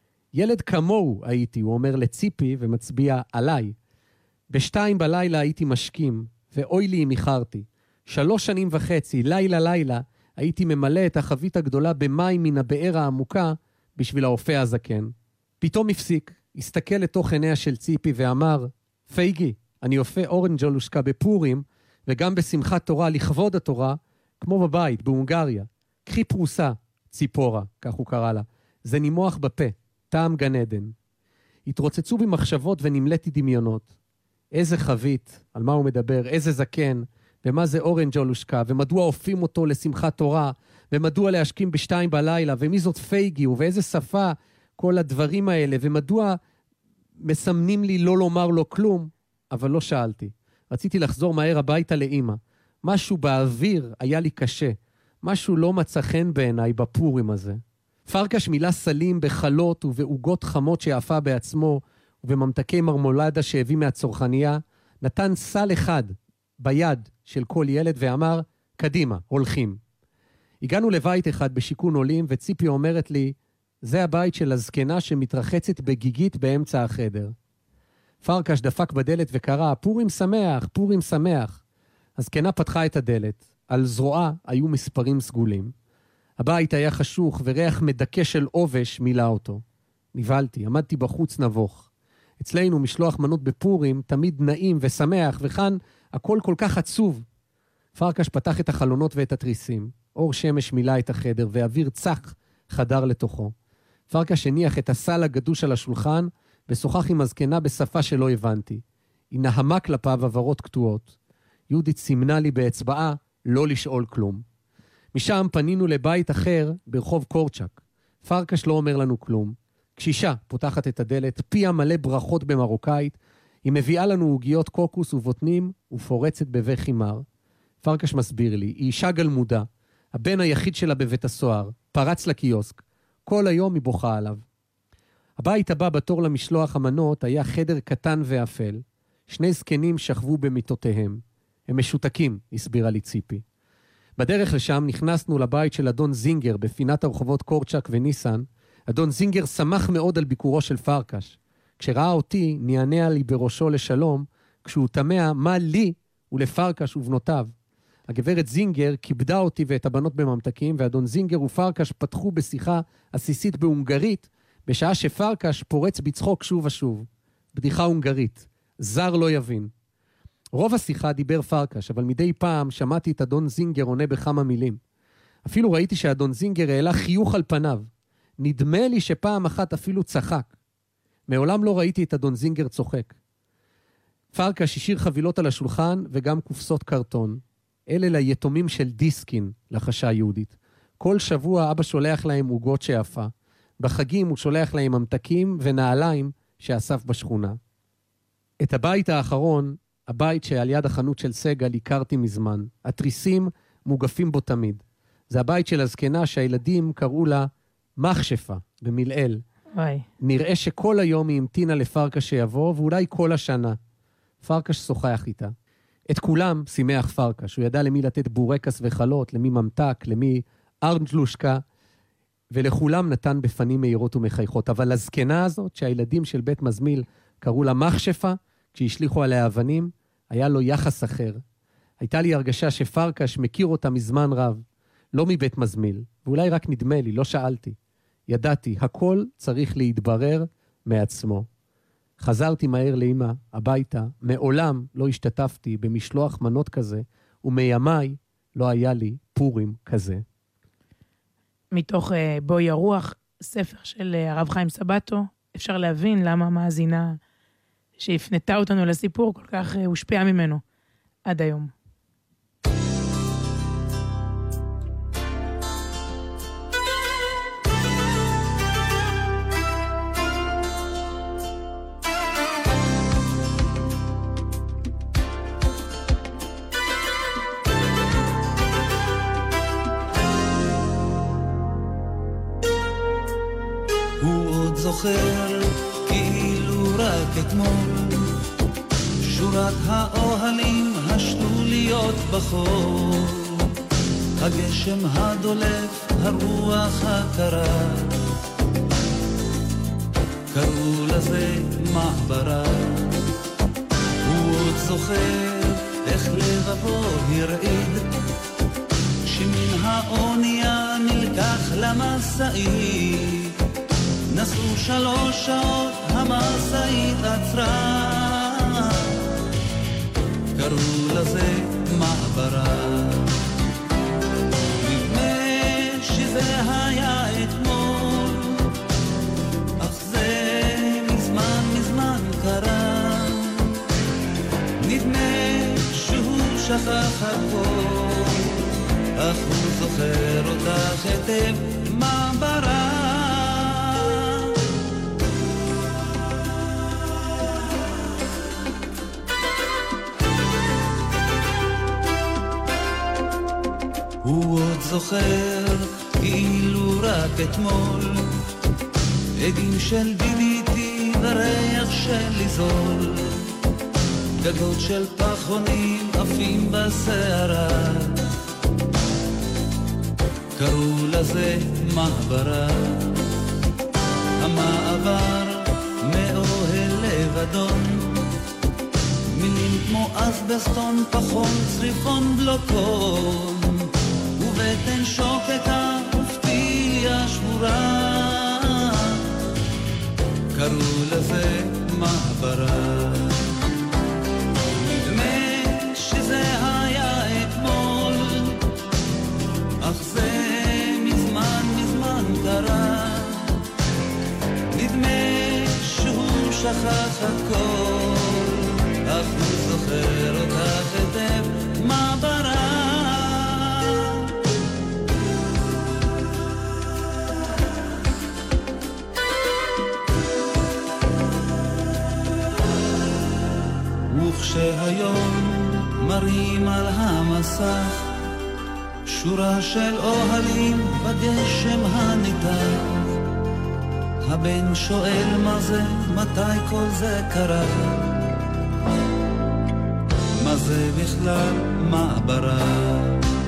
ילד כמוהו הייתי, הוא אומר לציפי ומצביע עליי. 2:00 בלילה הייתי משכים, ואוי לי אם איחרתי. 3.5 שנים, לילה, הייתי ממלא את החבית הגדולה במים מן הבאר העמוקה בשביל האופה הזקן. פתאום הפסיק, הסתכל לתוך עיניה של ציפי ואמר, פייגי, אני אופה אורנג'ולושקה בפורים, וגם בשמחת תורה לכבוד התורה, כמו בבית, בהונגריה. קחי פרוסה, ציפורה, כך הוא קרא לה. זה נימוח בפה. טעם גן עדן. התרוצצו במחשבות ונמלאתי דמיונות. איזה חבית, על מה הוא מדבר, איזה זקן, ומה זה אורנג'ולושקה, ומדוע הופים אותו לשמחת תורה, ומדוע להשכים ב2 בלילה, ומי זאת פייגי, ובאיזה שפה כל הדברים האלה, ומדוע מסמנים לי לא לומר לו כלום, אבל לא שאלתי. רציתי לחזור מהר הביתה לאמא. משהו באוויר היה לי קשה. משהו לא מצא חן בעיניי בפורים הזה. פרקש מילא סלים בחלות ובעוגות חמות שיעפה בעצמו, ובממתקי מרמולדה שהביא מהצרכניה, נתן סל אחד ביד של כל ילד ואמר, קדימה, הולכים. הגענו לבית אחד בשיכון עולים, וציפי אומרת לי, זה הבית של הזקנה שמתרחצת בגיגית באמצע החדר. פרקש דפק בדלת וקרא, פורים שמח, פורים שמח. הזקנה פתחה את הדלת. על זרועה היו מספרים סגולים. הבית היה חשוך וריח מדכא של עובש מילא אותו. נבלתי, עמדתי בחוץ נבוך. אצלנו משלוח מנות בפורים תמיד נעים ושמח, וכאן הכל כל כך עצוב. פרקש פתח את החלונות ואת התריסים. אור שמש מילא את החדר ואוויר צח חדר לתוכו. פרקש הניח את הסל הגדוש על השולחן ושוחח עם הזקנה בשפה שלא הבנתי. היא נהמה כלפיו עברות קטועות. יהודית סימנה לי באצבעה לא לשאול כלום. משם פנינו לבית אחר ברחוב קורצ'ק. פרקש לא אומר לנו כלום. קשישה פותחת את הדלת, פיה מלא ברכות במרוקאית, היא מביאה לנו עוגיות קוקוס ובוטנים ופורצת בבכי מר. פרקש מסביר לי, היא אישה גלמודה, הבן היחיד שלה בבית הסוהר, פרץ לקיוסק, כל היום היא בוכה עליו. הבית הבא בתור למשלוח המנות היה חדר קטן ואפל. 2 זקנים שכבו במיטותיהם. הם משותקים, הסבירה לי ציפי. בדרך לשם נכנסנו לבית של אדון זינגר בפינת הרחובות קורצ'ק וניסן. אדון זינגר שמח מאוד על ביקורו של פרקש. כשראה אותי, נענע לי בראשו לשלום, כשהוא תמה מה לי ולפרקש ובנותיו. הגברת זינגר כיבדה אותי ואת הבנות בממתקים, ואדון זינגר ופרקש פתחו בשיחה עסיסית בהונגרית, בשעה שפרקש פורץ בצחוק שוב ושוב. בדיחה הונגרית. זר לא יבין. רוב השיחה דיבר פרקש, אבל מדי פעם שמעתי את אדון זינגר עונה בכמה מילים. אפילו ראיתי שאדון זינגר העלה חיוך על פניו. נדמה לי שפעם אחת אפילו צחק. מעולם לא ראיתי את אדון זינגר צוחק. פרקש השאיר חבילות על השולחן וגם קופסות קרטון. אלה ליתומים של דיסקין, לחשה יהודית. כל שבוע אבא שולח להם עוגות שאפה. בחגים הוא שולח להם ממתקים ונעליים שאסף בשכונה. את הבית האחרון, הבית שעל יד החנות של סגל, הכרתי מזמן. התריסים מוגפים בו תמיד. זה הבית של הזקנה שהילדים קראו לה מחשפה, במילאל. נראה שכל היום היא המתינה לפרקש שיבוא, ואולי כל השנה. פרקש שוחח איתה. את כולם שימח פרקש. הוא ידע למי לתת בורקס וחלות, למי ממתק, למי ארנג'לושקה, ולכולם נתן בפנים מהירות ומחייכות. אבל הזקנה הזאת, שהילדים של בית מזמיל קראו לה מחשפה, כשהשליחו עליה אבנים, היה לו יחס אחר. הייתה לי הרגשה שפרקש מכיר אותה מזמן רב, לא מבית מזמיל, ואולי רק נדמה לי, לא שאלתי. ידעתי, הכל צריך להתברר מעצמו. חזרתי מהר לאמא, הביתה, מעולם לא השתתפתי במשלוח מנות כזה, ומימיי לא היה לי פורים כזה. מתוך בואי הרוח, ספר של הרב חיים סבתו, אפשר להבין למה המאזינה שהפנתה אותנו לסיפור כל כך הושפעה ממנו עד היום. זוכר כאילו רק אתמול שורת האוהלים השתוליות בחול, הגשם הדולף, הרוח הקרה, קראו לזה מעברה. הוא עוד זוכר איך לבבו הרעיד שמן האונייה נלקח למסעית, נסעו 3 שעות, המסעית עצרה, קראו לזה מעברה. נדמה שזה היה אתמול, אך זה מזמן מזמן קרה. נדמה שהוא שכח הכל, אך הוא זוכר אותך היטב, מה ברא? הוא עוד זוכר כאילו רק אתמול, עדים של DDT וריח של ליזול, גגות של פחונים עפים בסערה, קראו לזה מעברה. המעבר מאוהל לבדון, מילים כמו אסבסטון, פחון, צריפון, בלוקון, ובטן שוקקה ופתיעה שבורה, קראו לזה מעברה. נדמה שזה היה אתמול, אך זה מזמן מזמן קרה. נדמה שהוא שכח הכל, אך הוא זוכר אותך היטב, מה ברא? וכשהיום מרים על המסך שורה של אוהלים בגשם הניתח, הבן שואל מה זה, מתי כל זה קרה, מה זה בכלל מעברה.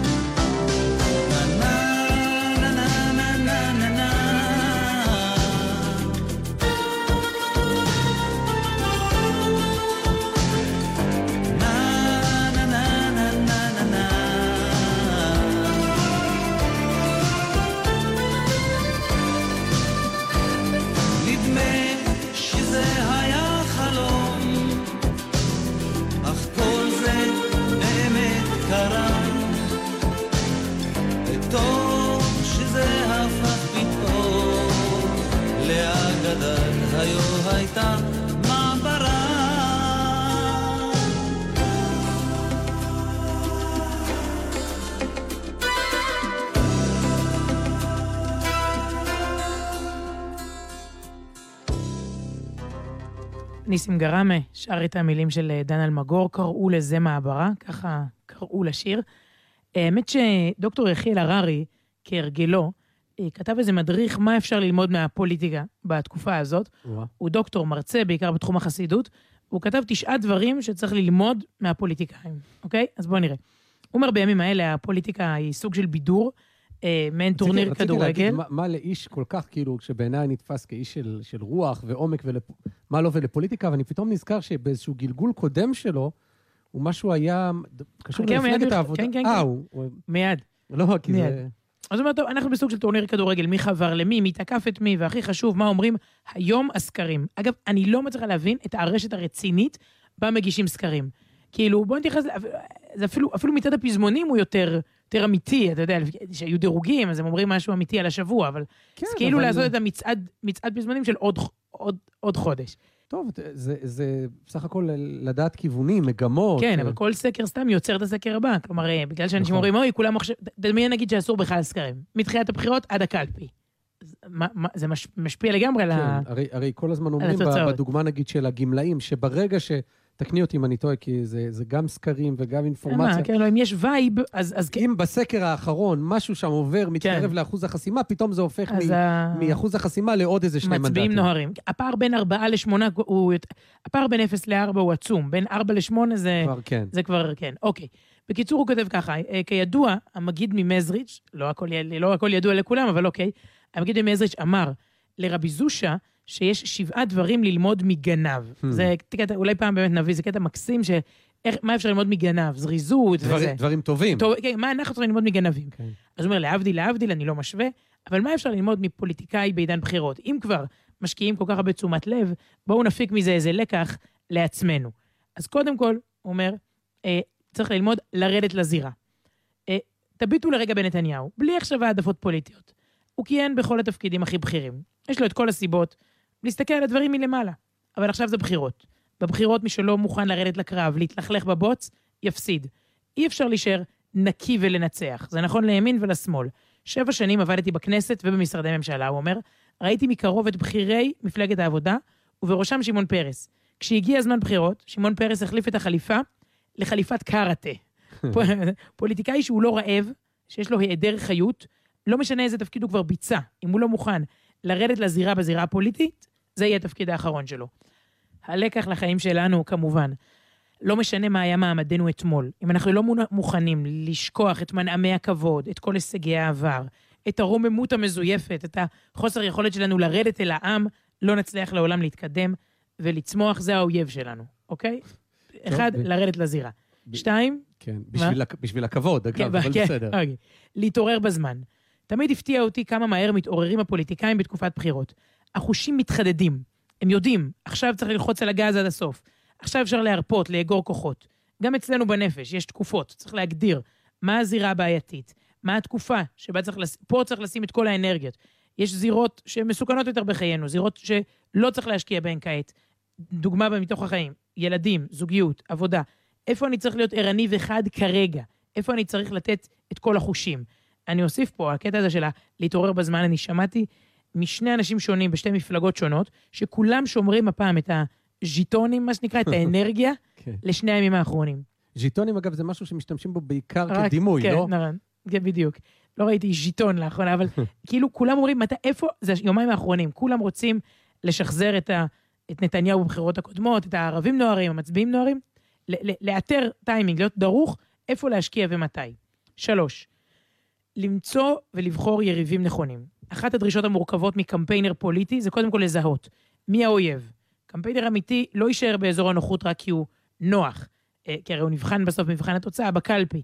ניסים גרמה שר את המילים של דן אלמגור, קראו לזה מעברה, ככה קראו לשיר. האמת שדוקטור יחיאל הררי, כהרגלו, כתב איזה מדריך מה אפשר ללמוד מהפוליטיקה בתקופה הזאת. הוא דוקטור מרצה, בעיקר בתחום החסידות, הוא כתב 9 דברים שצריך ללמוד מהפוליטיקאים, אוקיי? אז בואו נראה. הוא אומר בימים האלה, הפוליטיקה היא סוג של בידור, מעין טורניר כדורגל. רציתי להגיד מה לאיש כל כך, כאילו, שבעיניי נתפס כאיש של רוח ועומק, מה לא ולפוליטיקה, ואני פתאום נזכר שבאיזשהו גלגול קודם שלו, הוא משהו היה קשור למפלגת העבודה. כן. מיד. לא, כי זה... אז הוא אומר, טוב, אנחנו בסוג של טורניר כדורגל, מי חבר למי, מי תקף את מי, והכי חשוב, מה אומרים היום הסקרים. אגב, אני לא מצליחה להבין את הרשת הרצינית בה מגישים סקרים. כאילו, בוא נתייחס, זה אפילו מצד הפזמונים הוא יותר אמיתי, אתה יודע, שהיו דירוגים, אז הם אומרים משהו אמיתי על השבוע, אבל זה כאילו לעשות את המצעד פזמונים של עוד חודש. טוב, זה בסך הכל לדעת כיוונים, מגמות. כן, אבל כל סקר סתם יוצר את הסקר הבא. כלומר, בגלל שאנשים אומרים, אוי, כולם מחשב... דמיין נגיד שאסור בכלל סקרים. מתחילת הבחירות עד הקלפי. זה משפיע לגמרי על ה... כן, הרי כל הזמן אומרים, בדוגמה נגיד של הגמלאים, שברגע תקני אותי אם אני טועה, כי זה גם סקרים וגם אינפורמציה. כן, אם יש וייב, אז... אם בסקר האחרון משהו שם עובר, מתקרב לאחוז החסימה, פתאום זה הופך מאחוז החסימה לעוד איזה 2 מנדטים. מצביעים נוהרים. הפער בין 4 ל-8, הפער בין 0 ל-4 הוא עצום. בין 4 ל-8 זה כבר, כן. אוקיי. בקיצור הוא כותב ככה, כידוע, המגיד ממזריץ', לא הכל ידוע לכולם, אבל אוקיי, המגיד ממזריץ' אמר לרבי זושה, שיש 7 דברים ללמוד מגנב. זה קטע, אולי פעם באמת נביא, זה קטע מקסים, מה אפשר ללמוד מגנב? זריזות וזה. דברים טובים. מה אנחנו צריכים ללמוד מגנבים? אז הוא אומר, להבדיל, אני לא משווה, אבל מה אפשר ללמוד מפוליטיקאי בעידן בחירות? אם כבר משקיעים כל כך הרבה תשומת לב, בואו נפיק מזה איזה לקח לעצמנו. אז קודם כל, הוא אומר, צריך ללמוד לרדת לזירה. תביטו לרגע בנתניהו, בלי עכשיו העדפות פוליטיות. הוא כיהן בכל התפקידים הכי בכירים. יש לו את כל הסיבות להסתכל על הדברים מלמעלה. אבל עכשיו זה בחירות. בבחירות מי שלא מוכן לרדת לקרב, להתלכלך בבוץ, יפסיד. אי אפשר להישאר נקי ולנצח. זה נכון לימין ולשמאל. 7 שנים עבדתי בכנסת ובמשרדי ממשלה, הוא אומר, ראיתי מקרוב את בכירי מפלגת העבודה, ובראשם שמעון פרס. כשהגיע הזמן בחירות, שמעון פרס החליף את החליפה לחליפת קראטה. פוליטיקאי שהוא לא רעב, שיש לו היעדר חיות, לא משנה איזה תפקיד הוא כבר ביצע. אם הוא לא מוכן לרדת לזירה בזירה הפוליטית, זה יהיה התפקיד האחרון שלו. הלקח לחיים שלנו, כמובן, לא משנה מה היה מעמדנו אתמול. אם אנחנו לא מוכנים לשכוח את מנעמי הכבוד, את כל הישגי העבר, את הרוממות המזויפת, את החוסר יכולת שלנו לרדת אל העם, לא נצליח לעולם להתקדם ולצמוח, זה האויב שלנו, אוקיי? 1, לרדת לזירה. 2, כן, בשביל הכבוד, אגב, אבל בסדר. להתעורר בזמן. תמיד הפתיע אותי כמה מהר מתעוררים הפוליטיקאים בתקופת בחירות. החושים מתחדדים. הם יודעים, עכשיו צריך ללחוץ על הגז עד הסוף. עכשיו אפשר להרפות, לאגור כוחות. גם אצלנו בנפש יש תקופות, צריך להגדיר מה הזירה הבעייתית, מה התקופה שבה פה צריך לשים את כל האנרגיות. יש זירות שמסוכנות יותר בחיינו, זירות שלא צריך להשקיע בהן כעת. דוגמה מתוך החיים, ילדים, זוגיות, עבודה. איפה אני צריך להיות ערני וחד כרגע? איפה אני צריך לתת את כל החושים? אני אוסיף פה, הקטע הזה של להתעורר בזמן, אני שמעתי משני אנשים שונים בשתי מפלגות שונות, שכולם שומרים הפעם את הז'יטונים, מה שנקרא, את האנרגיה, לשני הימים האחרונים. ז'יטונים, אגב, זה משהו שמשתמשים בו בעיקר כדימוי, לא? כן, נכון, כן, בדיוק. לא ראיתי ז'יטון לאחרונה, אבל כאילו כולם אומרים, איפה, זה יומיים האחרונים, כולם רוצים לשחזר את נתניהו בבחירות הקודמות, את הערבים נוערים, המצביעים נוערים, לאתר טיימינג, להיות דרוך, איפה להשקיע ומתי. 3, למצוא ולבחור יריבים נכונים. אחת הדרישות המורכבות מקמפיינר פוליטי, זה קודם כל לזהות. מי האויב? קמפיינר אמיתי לא יישאר באזור הנוחות רק כי הוא נוח, כי הרי הוא נבחן בסוף מבחן התוצאה, בקלפי.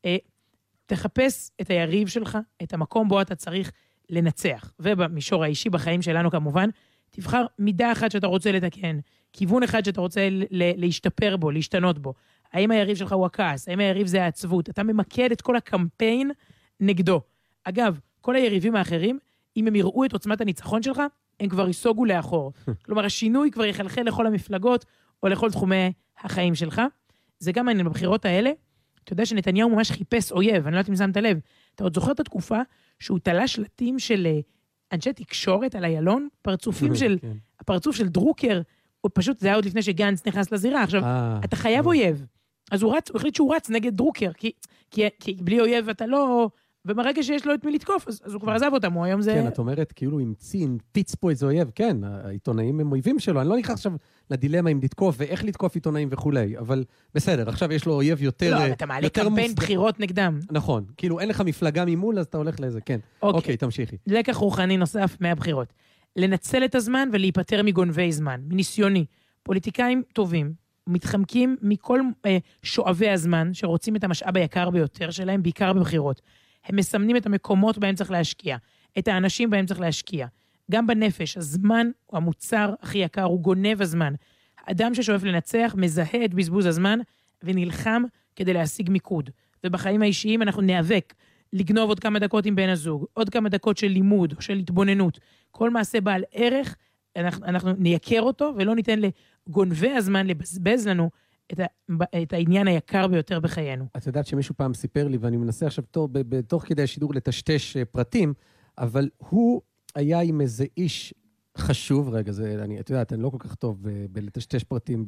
תחפש את היריב שלך, את המקום בו אתה צריך לנצח. ובמישור האישי, בחיים שלנו כמובן, תבחר מידה אחת שאתה רוצה לתקן, כיוון אחד שאתה רוצה להשתפר בו, להשתנות בו. האם היריב שלך הוא הכעס? האם היריב זה העצבות? אתה ממקד את כל הקמפיין נגדו. אגב, כל היריבים האחרים, אם הם יראו את עוצמת הניצחון שלך, הם כבר יסוגו לאחור. כלומר, השינוי כבר יחלחל לכל המפלגות, או לכל תחומי החיים שלך. זה גם מעניין בבחירות האלה, אתה יודע שנתניהו ממש חיפש אויב, אני לא יודעת אם שמת לב. אתה עוד זוכר את התקופה שהוא תלה שלטים של אנשי תקשורת על איילון, פרצופים של, הפרצוף של דרוקר, הוא פשוט, זה היה עוד לפני שגנץ נכנס לזירה. עכשיו, אתה חייב אויב. אז הוא החליט שהוא רץ נגד דרוקר, כי בלי אויב אתה לא... וברגע שיש לו את מי לתקוף, אז הוא כבר עזב אותם, הוא היום זה... כן, את אומרת, כאילו עם צין, פיץ פה איזה אויב, כן, העיתונאים הם אויבים שלו, אני לא נכנס עכשיו לדילמה אם לתקוף ואיך לתקוף עיתונאים וכולי, אבל בסדר, עכשיו יש לו אויב יותר... לא, אתה מעלה קמפיין בחירות נגדם. נכון, כאילו אין לך מפלגה ממול, אז אתה הולך לזה, כן. אוקיי, תמשיכי. לקח רוחני נוסף מהבחירות. לנצל את הזמן ולהיפטר מגונבי זמן, מניסיוני. פוליטיקאים טובים, מתחמקים מכל שואבי הזמן, שרוצים את המשאב היקר ביותר שלהם, בעיקר בבחירות. הם מסמנים את המקומות בהם צריך להשקיע, את האנשים בהם צריך להשקיע. גם בנפש, הזמן הוא המוצר הכי יקר, הוא גונב הזמן. האדם ששואף לנצח מזהה את בזבוז הזמן ונלחם כדי להשיג מיקוד. ובחיים האישיים אנחנו נאבק, לגנוב עוד כמה דקות עם בן הזוג, עוד כמה דקות של לימוד או של התבוננות. כל מעשה בעל ערך, אנחנו נייקר אותו ולא ניתן לגונבי הזמן לבזבז לנו את העניין היקר ביותר בחיינו. את יודעת שמישהו פעם סיפר לי, ואני מנסה עכשיו בתוך כדי השידור לטשטש פרטים, אבל הוא היה עם איזה איש חשוב, רגע, את יודעת, אני לא כל כך טוב בלטשטש פרטים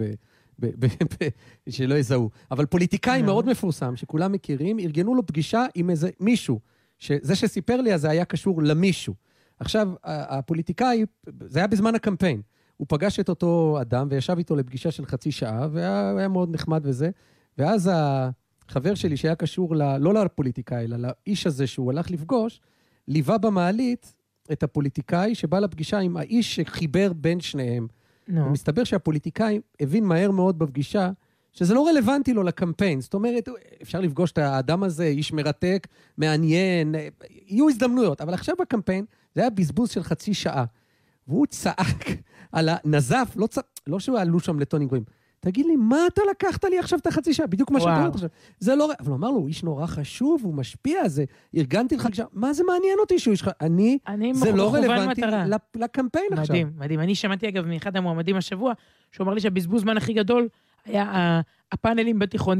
שלא יזהו, אבל פוליטיקאי מאוד מפורסם, שכולם מכירים, ארגנו לו פגישה עם איזה מישהו, שזה שסיפר לי, אז זה היה קשור למישהו. עכשיו, הפוליטיקאי, זה היה בזמן הקמפיין, הוא פגש את אותו אדם וישב איתו לפגישה של חצי שעה, והיה מאוד נחמד וזה, ואז החבר שלי שהיה קשור לא לפוליטיקאי, אלא לאיש הזה שהוא הלך לפגוש, ליווה במעלית את הפוליטיקאי שבא לפגישה עם האיש שחיבר בין שניהם. ומסתבר שהפוליטיקאי הבין מהר מאוד בפגישה, שזה לא רלוונטי לו לקמפיין. זאת אומרת, אפשר לפגוש את האדם הזה, איש מרתק, מעניין, יהיו הזדמנויות, אבל עכשיו בקמפיין זה היה בזבוז של חצי שעה. והוא צעק על הנזף, לא שהוא עלו שם לטונים גבוהים, תגיד לי, מה אתה לקחת לי עכשיו את החצי שעה? בדיוק מה שאתה אומרת עכשיו. זה לא... אבל הוא אמר לו, הוא איש נורא חשוב, הוא משפיע, זה... ארגנתי לך... מה זה מעניין אותי שהוא איש... זה לא רלוונטי לקמפיין עכשיו. מדהים, מדהים. אני שמעתי אגב מאחד המועמדים השבוע, שהוא אמר לי שהבזבוז זמן הכי גדול היה הפאנלים בתיכונים.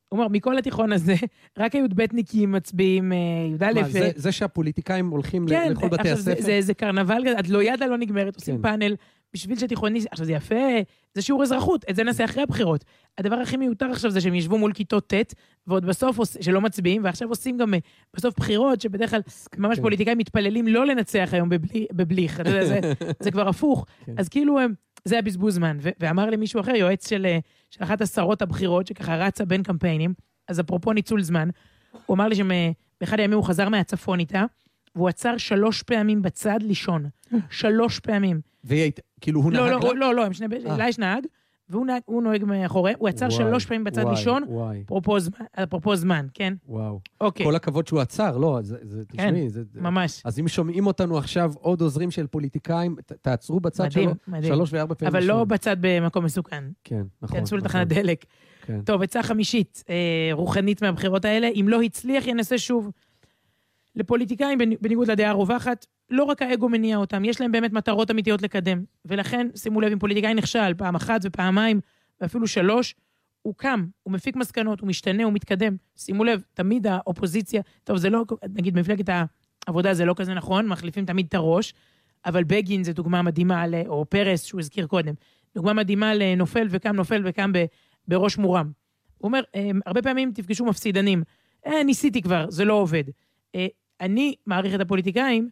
הוא אומר, מכל התיכון הזה, רק הי"בניקים מצביעים, י"א... זה שהפוליטיקאים הולכים כן, לכל בתי הספר? זה קרנבל, עד לא ידה לא נגמרת, עושים פאנל, בשביל שתיכוניסט, עכשיו זה יפה, זה שיעור אזרחות, את זה נעשה אחרי הבחירות. הדבר הכי מיותר עכשיו זה שהם ישבו מול כיתות ט' ועוד בסוף שלא מצביעים, ועכשיו עושים גם בסוף בחירות, שבדרך כלל ממש פוליטיקאים מתפללים לא לנצח היום בבליך, זה כבר הפוך. אז כאילו זה היה בזבוז זמן, ואמר לי מישהו אחר, יועץ של אחת השרות הבחירות, שככה רצה בין קמפיינים, אז אפרופו ניצול זמן, הוא אמר לי שבאחד הימים הוא חזר מהצפון איתה, והוא עצר 3 פעמים בצד לישון. 3 פעמים. כאילו הוא נהג לה? לא, לה יש נהג, והוא נוהג מאחורי, הוא עצר 3 פעמים בצד לישון, אפרופו זמן, כן? וואו. אוקיי. כל הכבוד שהוא עצר, לא, תשמעי. ממש. אז אם שומעים אותנו עכשיו עוד עוזרים של פוליטיקאים, תעצרו בצד 3 ו4 פעמים. אבל לא בצד במקום מסוכן. כן, נכון. תעצרו לתחנת דלק. טוב, עצה חמישית, רוחנית מהבחירות האלה, אם לא הצליח, ינסה שוב. לפוליטיקאים, בניגוד לדעה הרווחת, לא רק האגו מניע אותם, יש להם באמת מטרות אמיתיות לקדם, ולכן, שימו לב, אם פוליטיקאי נכשל פעם 1 ופעמיים, ואפילו 3, הוא קם, הוא מפיק מסקנות, הוא משתנה, הוא מתקדם. שימו לב, תמיד האופוזיציה, טוב, זה לא, נגיד, מפלגת העבודה זה לא כזה נכון, מחליפים תמיד את הראש, אבל בגין זה דוגמה מדהימה, או פרס, שהוא הזכיר קודם, דוגמה מדהימה לנופל וקם בראש מורם. הוא אומר, הרבה פעמים תפגשו מפסידנים, ניסיתי כבר, זה לא עובד. אני מעריך את הפוליטיקאים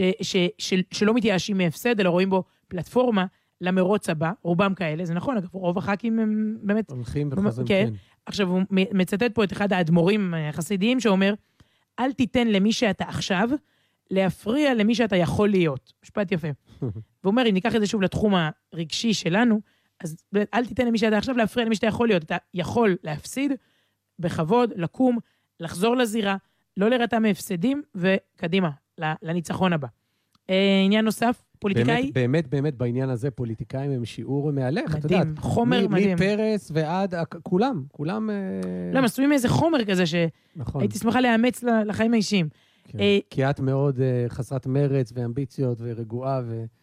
שלא מתייאשים מהפסד, אלא רואים בו פלטפורמה למרוץ הבא, רובם כאלה, זה נכון, אגב, רוב הח"כים הם באמת... הולכים וחוזרים, כן. עכשיו, הוא מצטט פה את אחד האדמו"רים החסידיים, שאומר, אל תיתן למי שאתה עכשיו, להפריע למי שאתה יכול להיות. משפט יפה. והוא אומר, אם ניקח את זה שוב לתחום הרגשי שלנו, אז אל תיתן למי שאתה עכשיו, להפריע למי שאתה יכול להיות. אתה יכול להפסיד בכבוד, לקום, לחזור לזירה, לא לרתה מהפסדים, וקדימה, לניצחון הבא. עניין נוסף, פוליטיקאי... באמת, בעניין הזה, פוליטיקאים הם שיעור מהלך, מדהים, את יודעת, חומר מדהים. מפרס ועד, כולם. לא, מסוים איזה חומר כזה, שהייתי שמחה לאמץ לחיים האישיים. כי את מאוד חסרת מרץ ואמביציות ורגועה,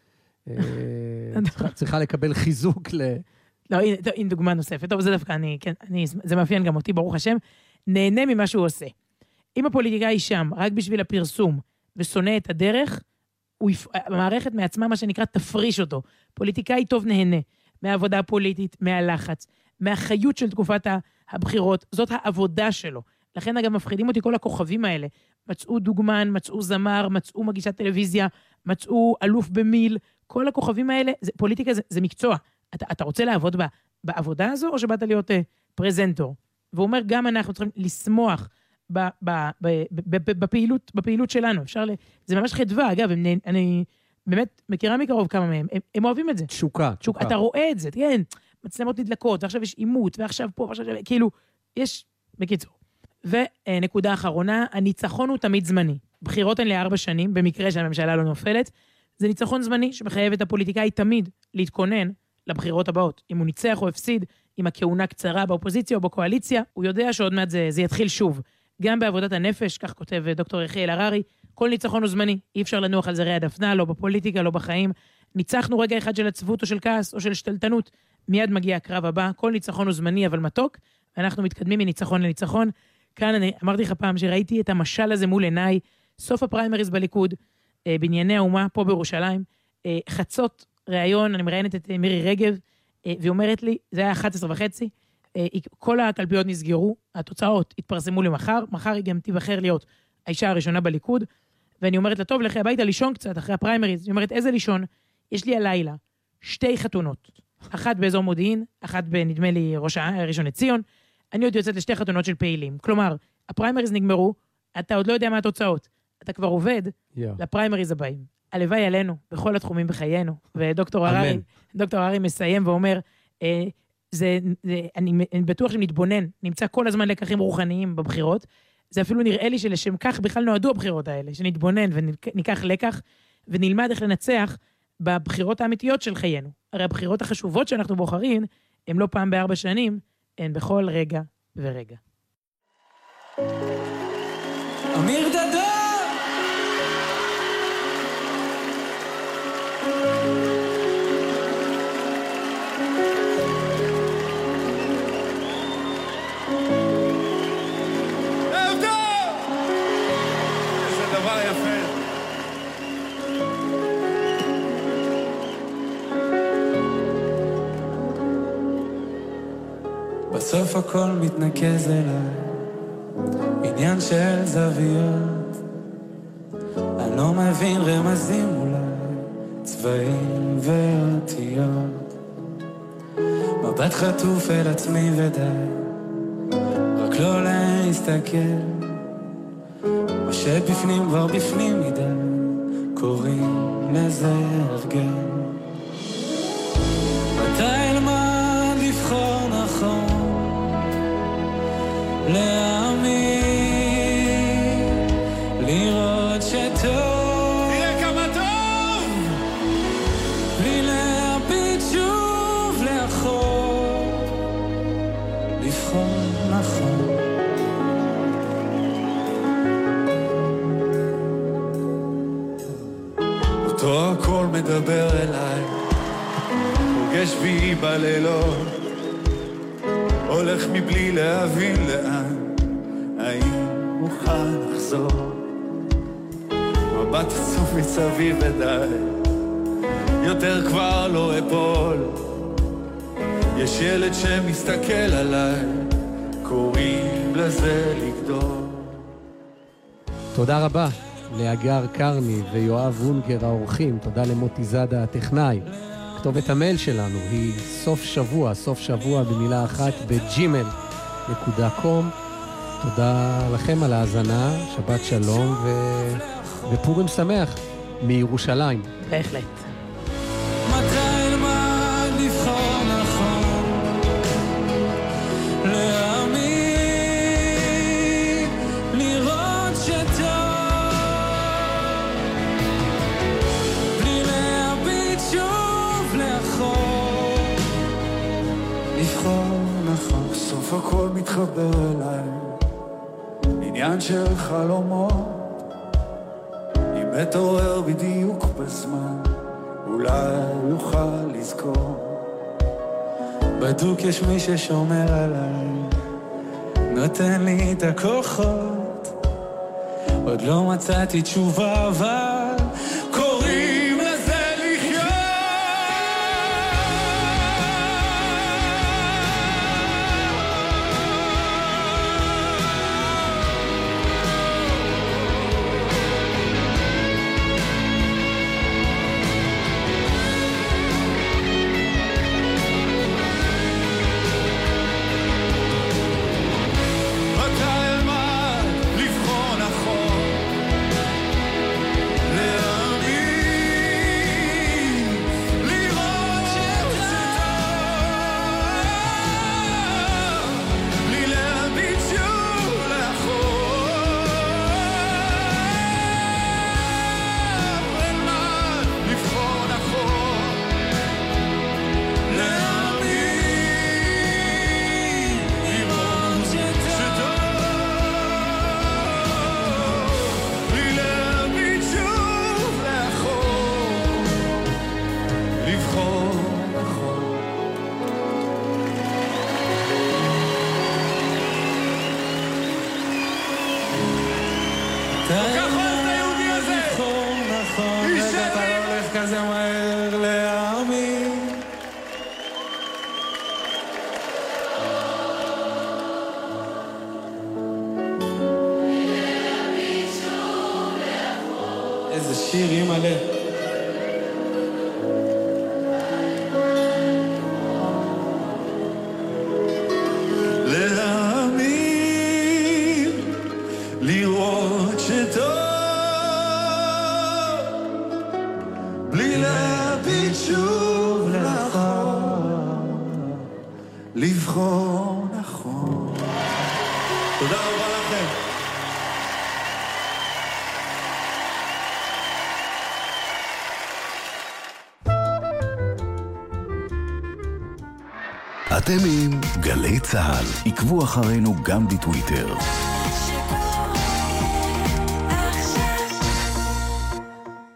וצריכה לקבל חיזוק לא, הנה דוגמה נוספת. טוב, זה דווקא, זה מאפיין גם אותי, ברוך השם, נהנה ממה שהוא עושה. אם הפוליטיקאי שם, רק בשביל הפרסום, ושונא את הדרך, המערכת מעצמה, מה שנקרא, תפריש אותו. פוליטיקאי טוב נהנה מהעבודה הפוליטית, מהלחץ, מהחיות של תקופת הבחירות. זאת העבודה שלו. לכן אגב מפחידים אותי כל הכוכבים האלה. מצאו דוגמן, מצאו זמר, מצאו מגישת טלוויזיה, מצאו אלוף במיל. כל הכוכבים האלה, פוליטיקה זה מקצוע. אתה רוצה לעבוד בעבודה הזו, או שבאת להיות פרזנטור? והוא אומר, גם אנחנו צריכים לשמוח בפעילות שלנו. זה ממש חדווה, אגב, אני באמת מכירה מקרוב כמה מהם, הם אוהבים את זה. תשוקה. אתה רואה את זה, כן, מצלמות נדלקות, ועכשיו יש אימות, ועכשיו פה, ועכשיו, כאילו, יש, בקיצור. ונקודה אחרונה, הניצחון הוא תמיד זמני. בחירות הן ל4 שנים, במקרה שהממשלה לא נופלת, זה ניצחון זמני שמחייב את הפוליטיקאי תמיד להתכונן לבחירות הבאות. אם הוא ניצח או הפסיד, אם הכהונה קצרה באופוזיציה או בקואליציה, הוא יודע שעוד מעט זה יתחיל שוב. גם בעבודת הנפש, כך כותב דוקטור יחיאל הררי, כל ניצחון הוא זמני, אי אפשר לנוח על זרי הדפנה, לא בפוליטיקה, לא בחיים. ניצחנו רגע אחד של עצבות או של כעס או של שתלטנות, מיד מגיע הקרב הבא, כל ניצחון הוא זמני אבל מתוק, ואנחנו מתקדמים מניצחון לניצחון. כאן אני אמרתי לך פעם שראיתי את המשל הזה מול עיניי, סוף הפריימריז בליכוד, בנייני האומה, פה בירושלים, חצות ראיון, אני מראיינת את מירי רגב, והיא אומרת לי, זה היה 11:30, כל הקלפיות נסגרו, התוצאות התפרסמו למחר, מחר היא גם תיבחר להיות האישה הראשונה בליכוד, ואני אומרת לה, טוב, לכי הביתה לישון קצת אחרי הפריימריז, היא אומרת, איזה לישון? יש לי הלילה 2 חתונות, אחת באזור מודיעין, אחת בנדמה לי ראשון לציון, אני עוד יוצאת ל2 חתונות של פעילים, כלומר, הפריימריז נגמרו, אתה עוד לא יודע מה התוצאות, אתה כבר עובד לפריימריז הבאים, הלוואי עלינו, בכל התחומים בחיינו, ודוקטור הררי מסיים ואומר, אני בטוח שנתבונן, נמצא כל הזמן לקחים רוחניים בבחירות, זה אפילו נראה לי שלשם כך בכלל נועדו הבחירות האלה, שנתבונן וניקח לקח, ונלמד איך לנצח בבחירות האמיתיות של חיינו. הרי הבחירות החשובות שאנחנו בוחרים, הן לא פעם ב4 שנים, הן בכל רגע ורגע. אמיר דדו! בסוף הכל מתנקז אליי, עניין של זוויות, אני לא מבין רמזים אולי, צבעים ואותיות, מבט חטוף אל עצמי ודי, רק לא להסתכל, מה שבפנים כבר בפנים מדי, קוראים לזה הרגל. מתי אלמד לבחור נכון, להאמין, לראות שטוב, תראה כמה טוב, בלי להביט שוב לאחור, לבחור נכון. אותו הכל מדבר אליי, פוגש בי בלילות, הולך מבלי להבין לאן, האם אוכל לחזור, מבט עצוב מסביב ודי, יותר כבר לא אפול, יש ילד שמסתכל עליי, קוראים לזה לגדול. תודה רבה לאגר קרני ויואב וונגר האורחים, תודה למוטי זאדה הטכנאי. כתובת המייל שלנו היא סוף שבוע במילה אחת ב@gmail.com. תודה לכם על ההאזנה, שבת שלום ופורים שמח מירושלים. בהחלט. מתי אלמד לבחור נכון, להאמין, לראות שטוב, בלי להביט שוב לאחור, לבחור נכון. בסוף הכל מתחבר אליי, עניין של חלומות, אם מתעורר בדיוק בזמן, אולי יוכל לזכור, בדוק יש מי ששומר עליי, נותן לי את הכוחות, עוד לא מצאתי תשובה אבל קוראים לזה לחיות. איזה שיר ימלא. להאמין, לראות שטוב, בלי להביט שוב לאחור, לבחור נכון. תודה רבה לכם. אתם עם גלי צהל, עקבו אחרינו גם בטוויטר.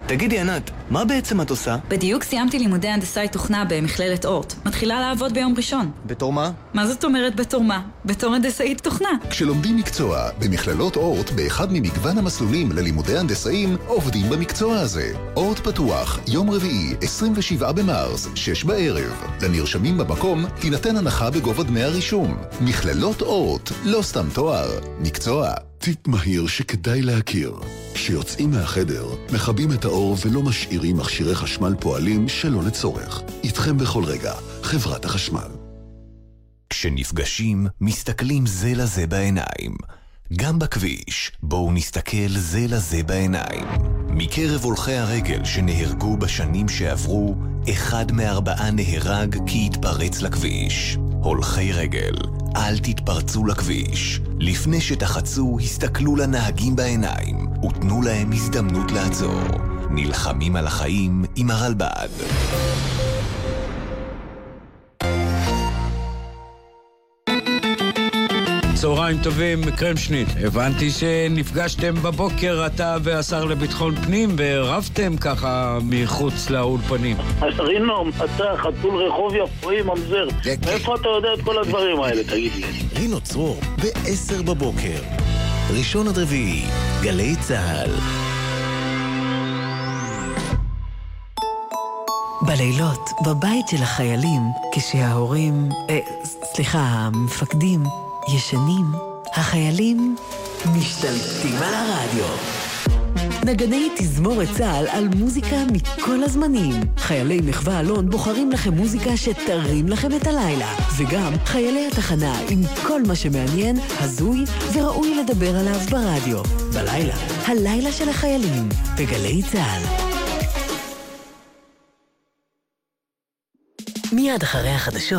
תגידי ענת, מה בעצם את עושה? בדיוק סיימתי לימודי הנדסאי תוכנה במכללת אורט. מתחילה לעבוד ביום ראשון. בתור מה? מה זאת אומרת בתור מה? בתור הנדסאית תוכנה. כשלומדים מקצוע במכללות אורט באחד ממגוון המסלולים ללימודי הנדסאים, עובדים במקצוע הזה. אורט פתוח, יום רביעי, 27 במרס, 6 בערב. לנרשמים במקום תינתן הנחה בגובה דמי הרישום. מכללות אורט, לא סתם תואר, מקצוע. טיפ מהיר שכדאי להכיר. כשיוצאים מהחדר, מכבים את האור ולא משאירים מכשירי חשמל פועלים שלא לצורך. איתכם בכל רגע, חברת החשמל. כשנפגשים, מסתכלים זה לזה בעיניים. גם בכביש, בואו נסתכל זה לזה בעיניים. מקרב הולכי הרגל שנהרגו בשנים שעברו, 1 מ4 נהרג כי התפרץ לכביש. הולכי רגל, אל תתפרצו לכביש. לפני שתחצו, הסתכלו לנהגים בעיניים ותנו להם הזדמנות לעצור. נלחמים על החיים עם הרלב"ד. צהריים טובים, קרמשניט. הבנתי שנפגשתם בבוקר אתה והשר לביטחון פנים ורבתם ככה מחוץ לאולפנים. רינו, אתה חתול רחוב יפוי ממזר. מאיפה אתה יודע את כל הדברים האלה, תגיד לי? רינו צרור, ב-10 בבוקר. ראשון עד רביעי, גלי צהל. בלילות, בבית של החיילים, כשההורים, המפקדים, ישנים, החיילים משתלטים על הרדיו. נגני תזמורת צה"ל על מוזיקה מכל הזמנים. חיילי מחווה אלון בוחרים לכם מוזיקה שתרים לכם את הלילה. וגם חיילי התחנה עם כל מה שמעניין, הזוי וראוי לדבר עליו ברדיו. בלילה, הלילה של החיילים, בגלי צה"ל. מיד אחרי החדשות.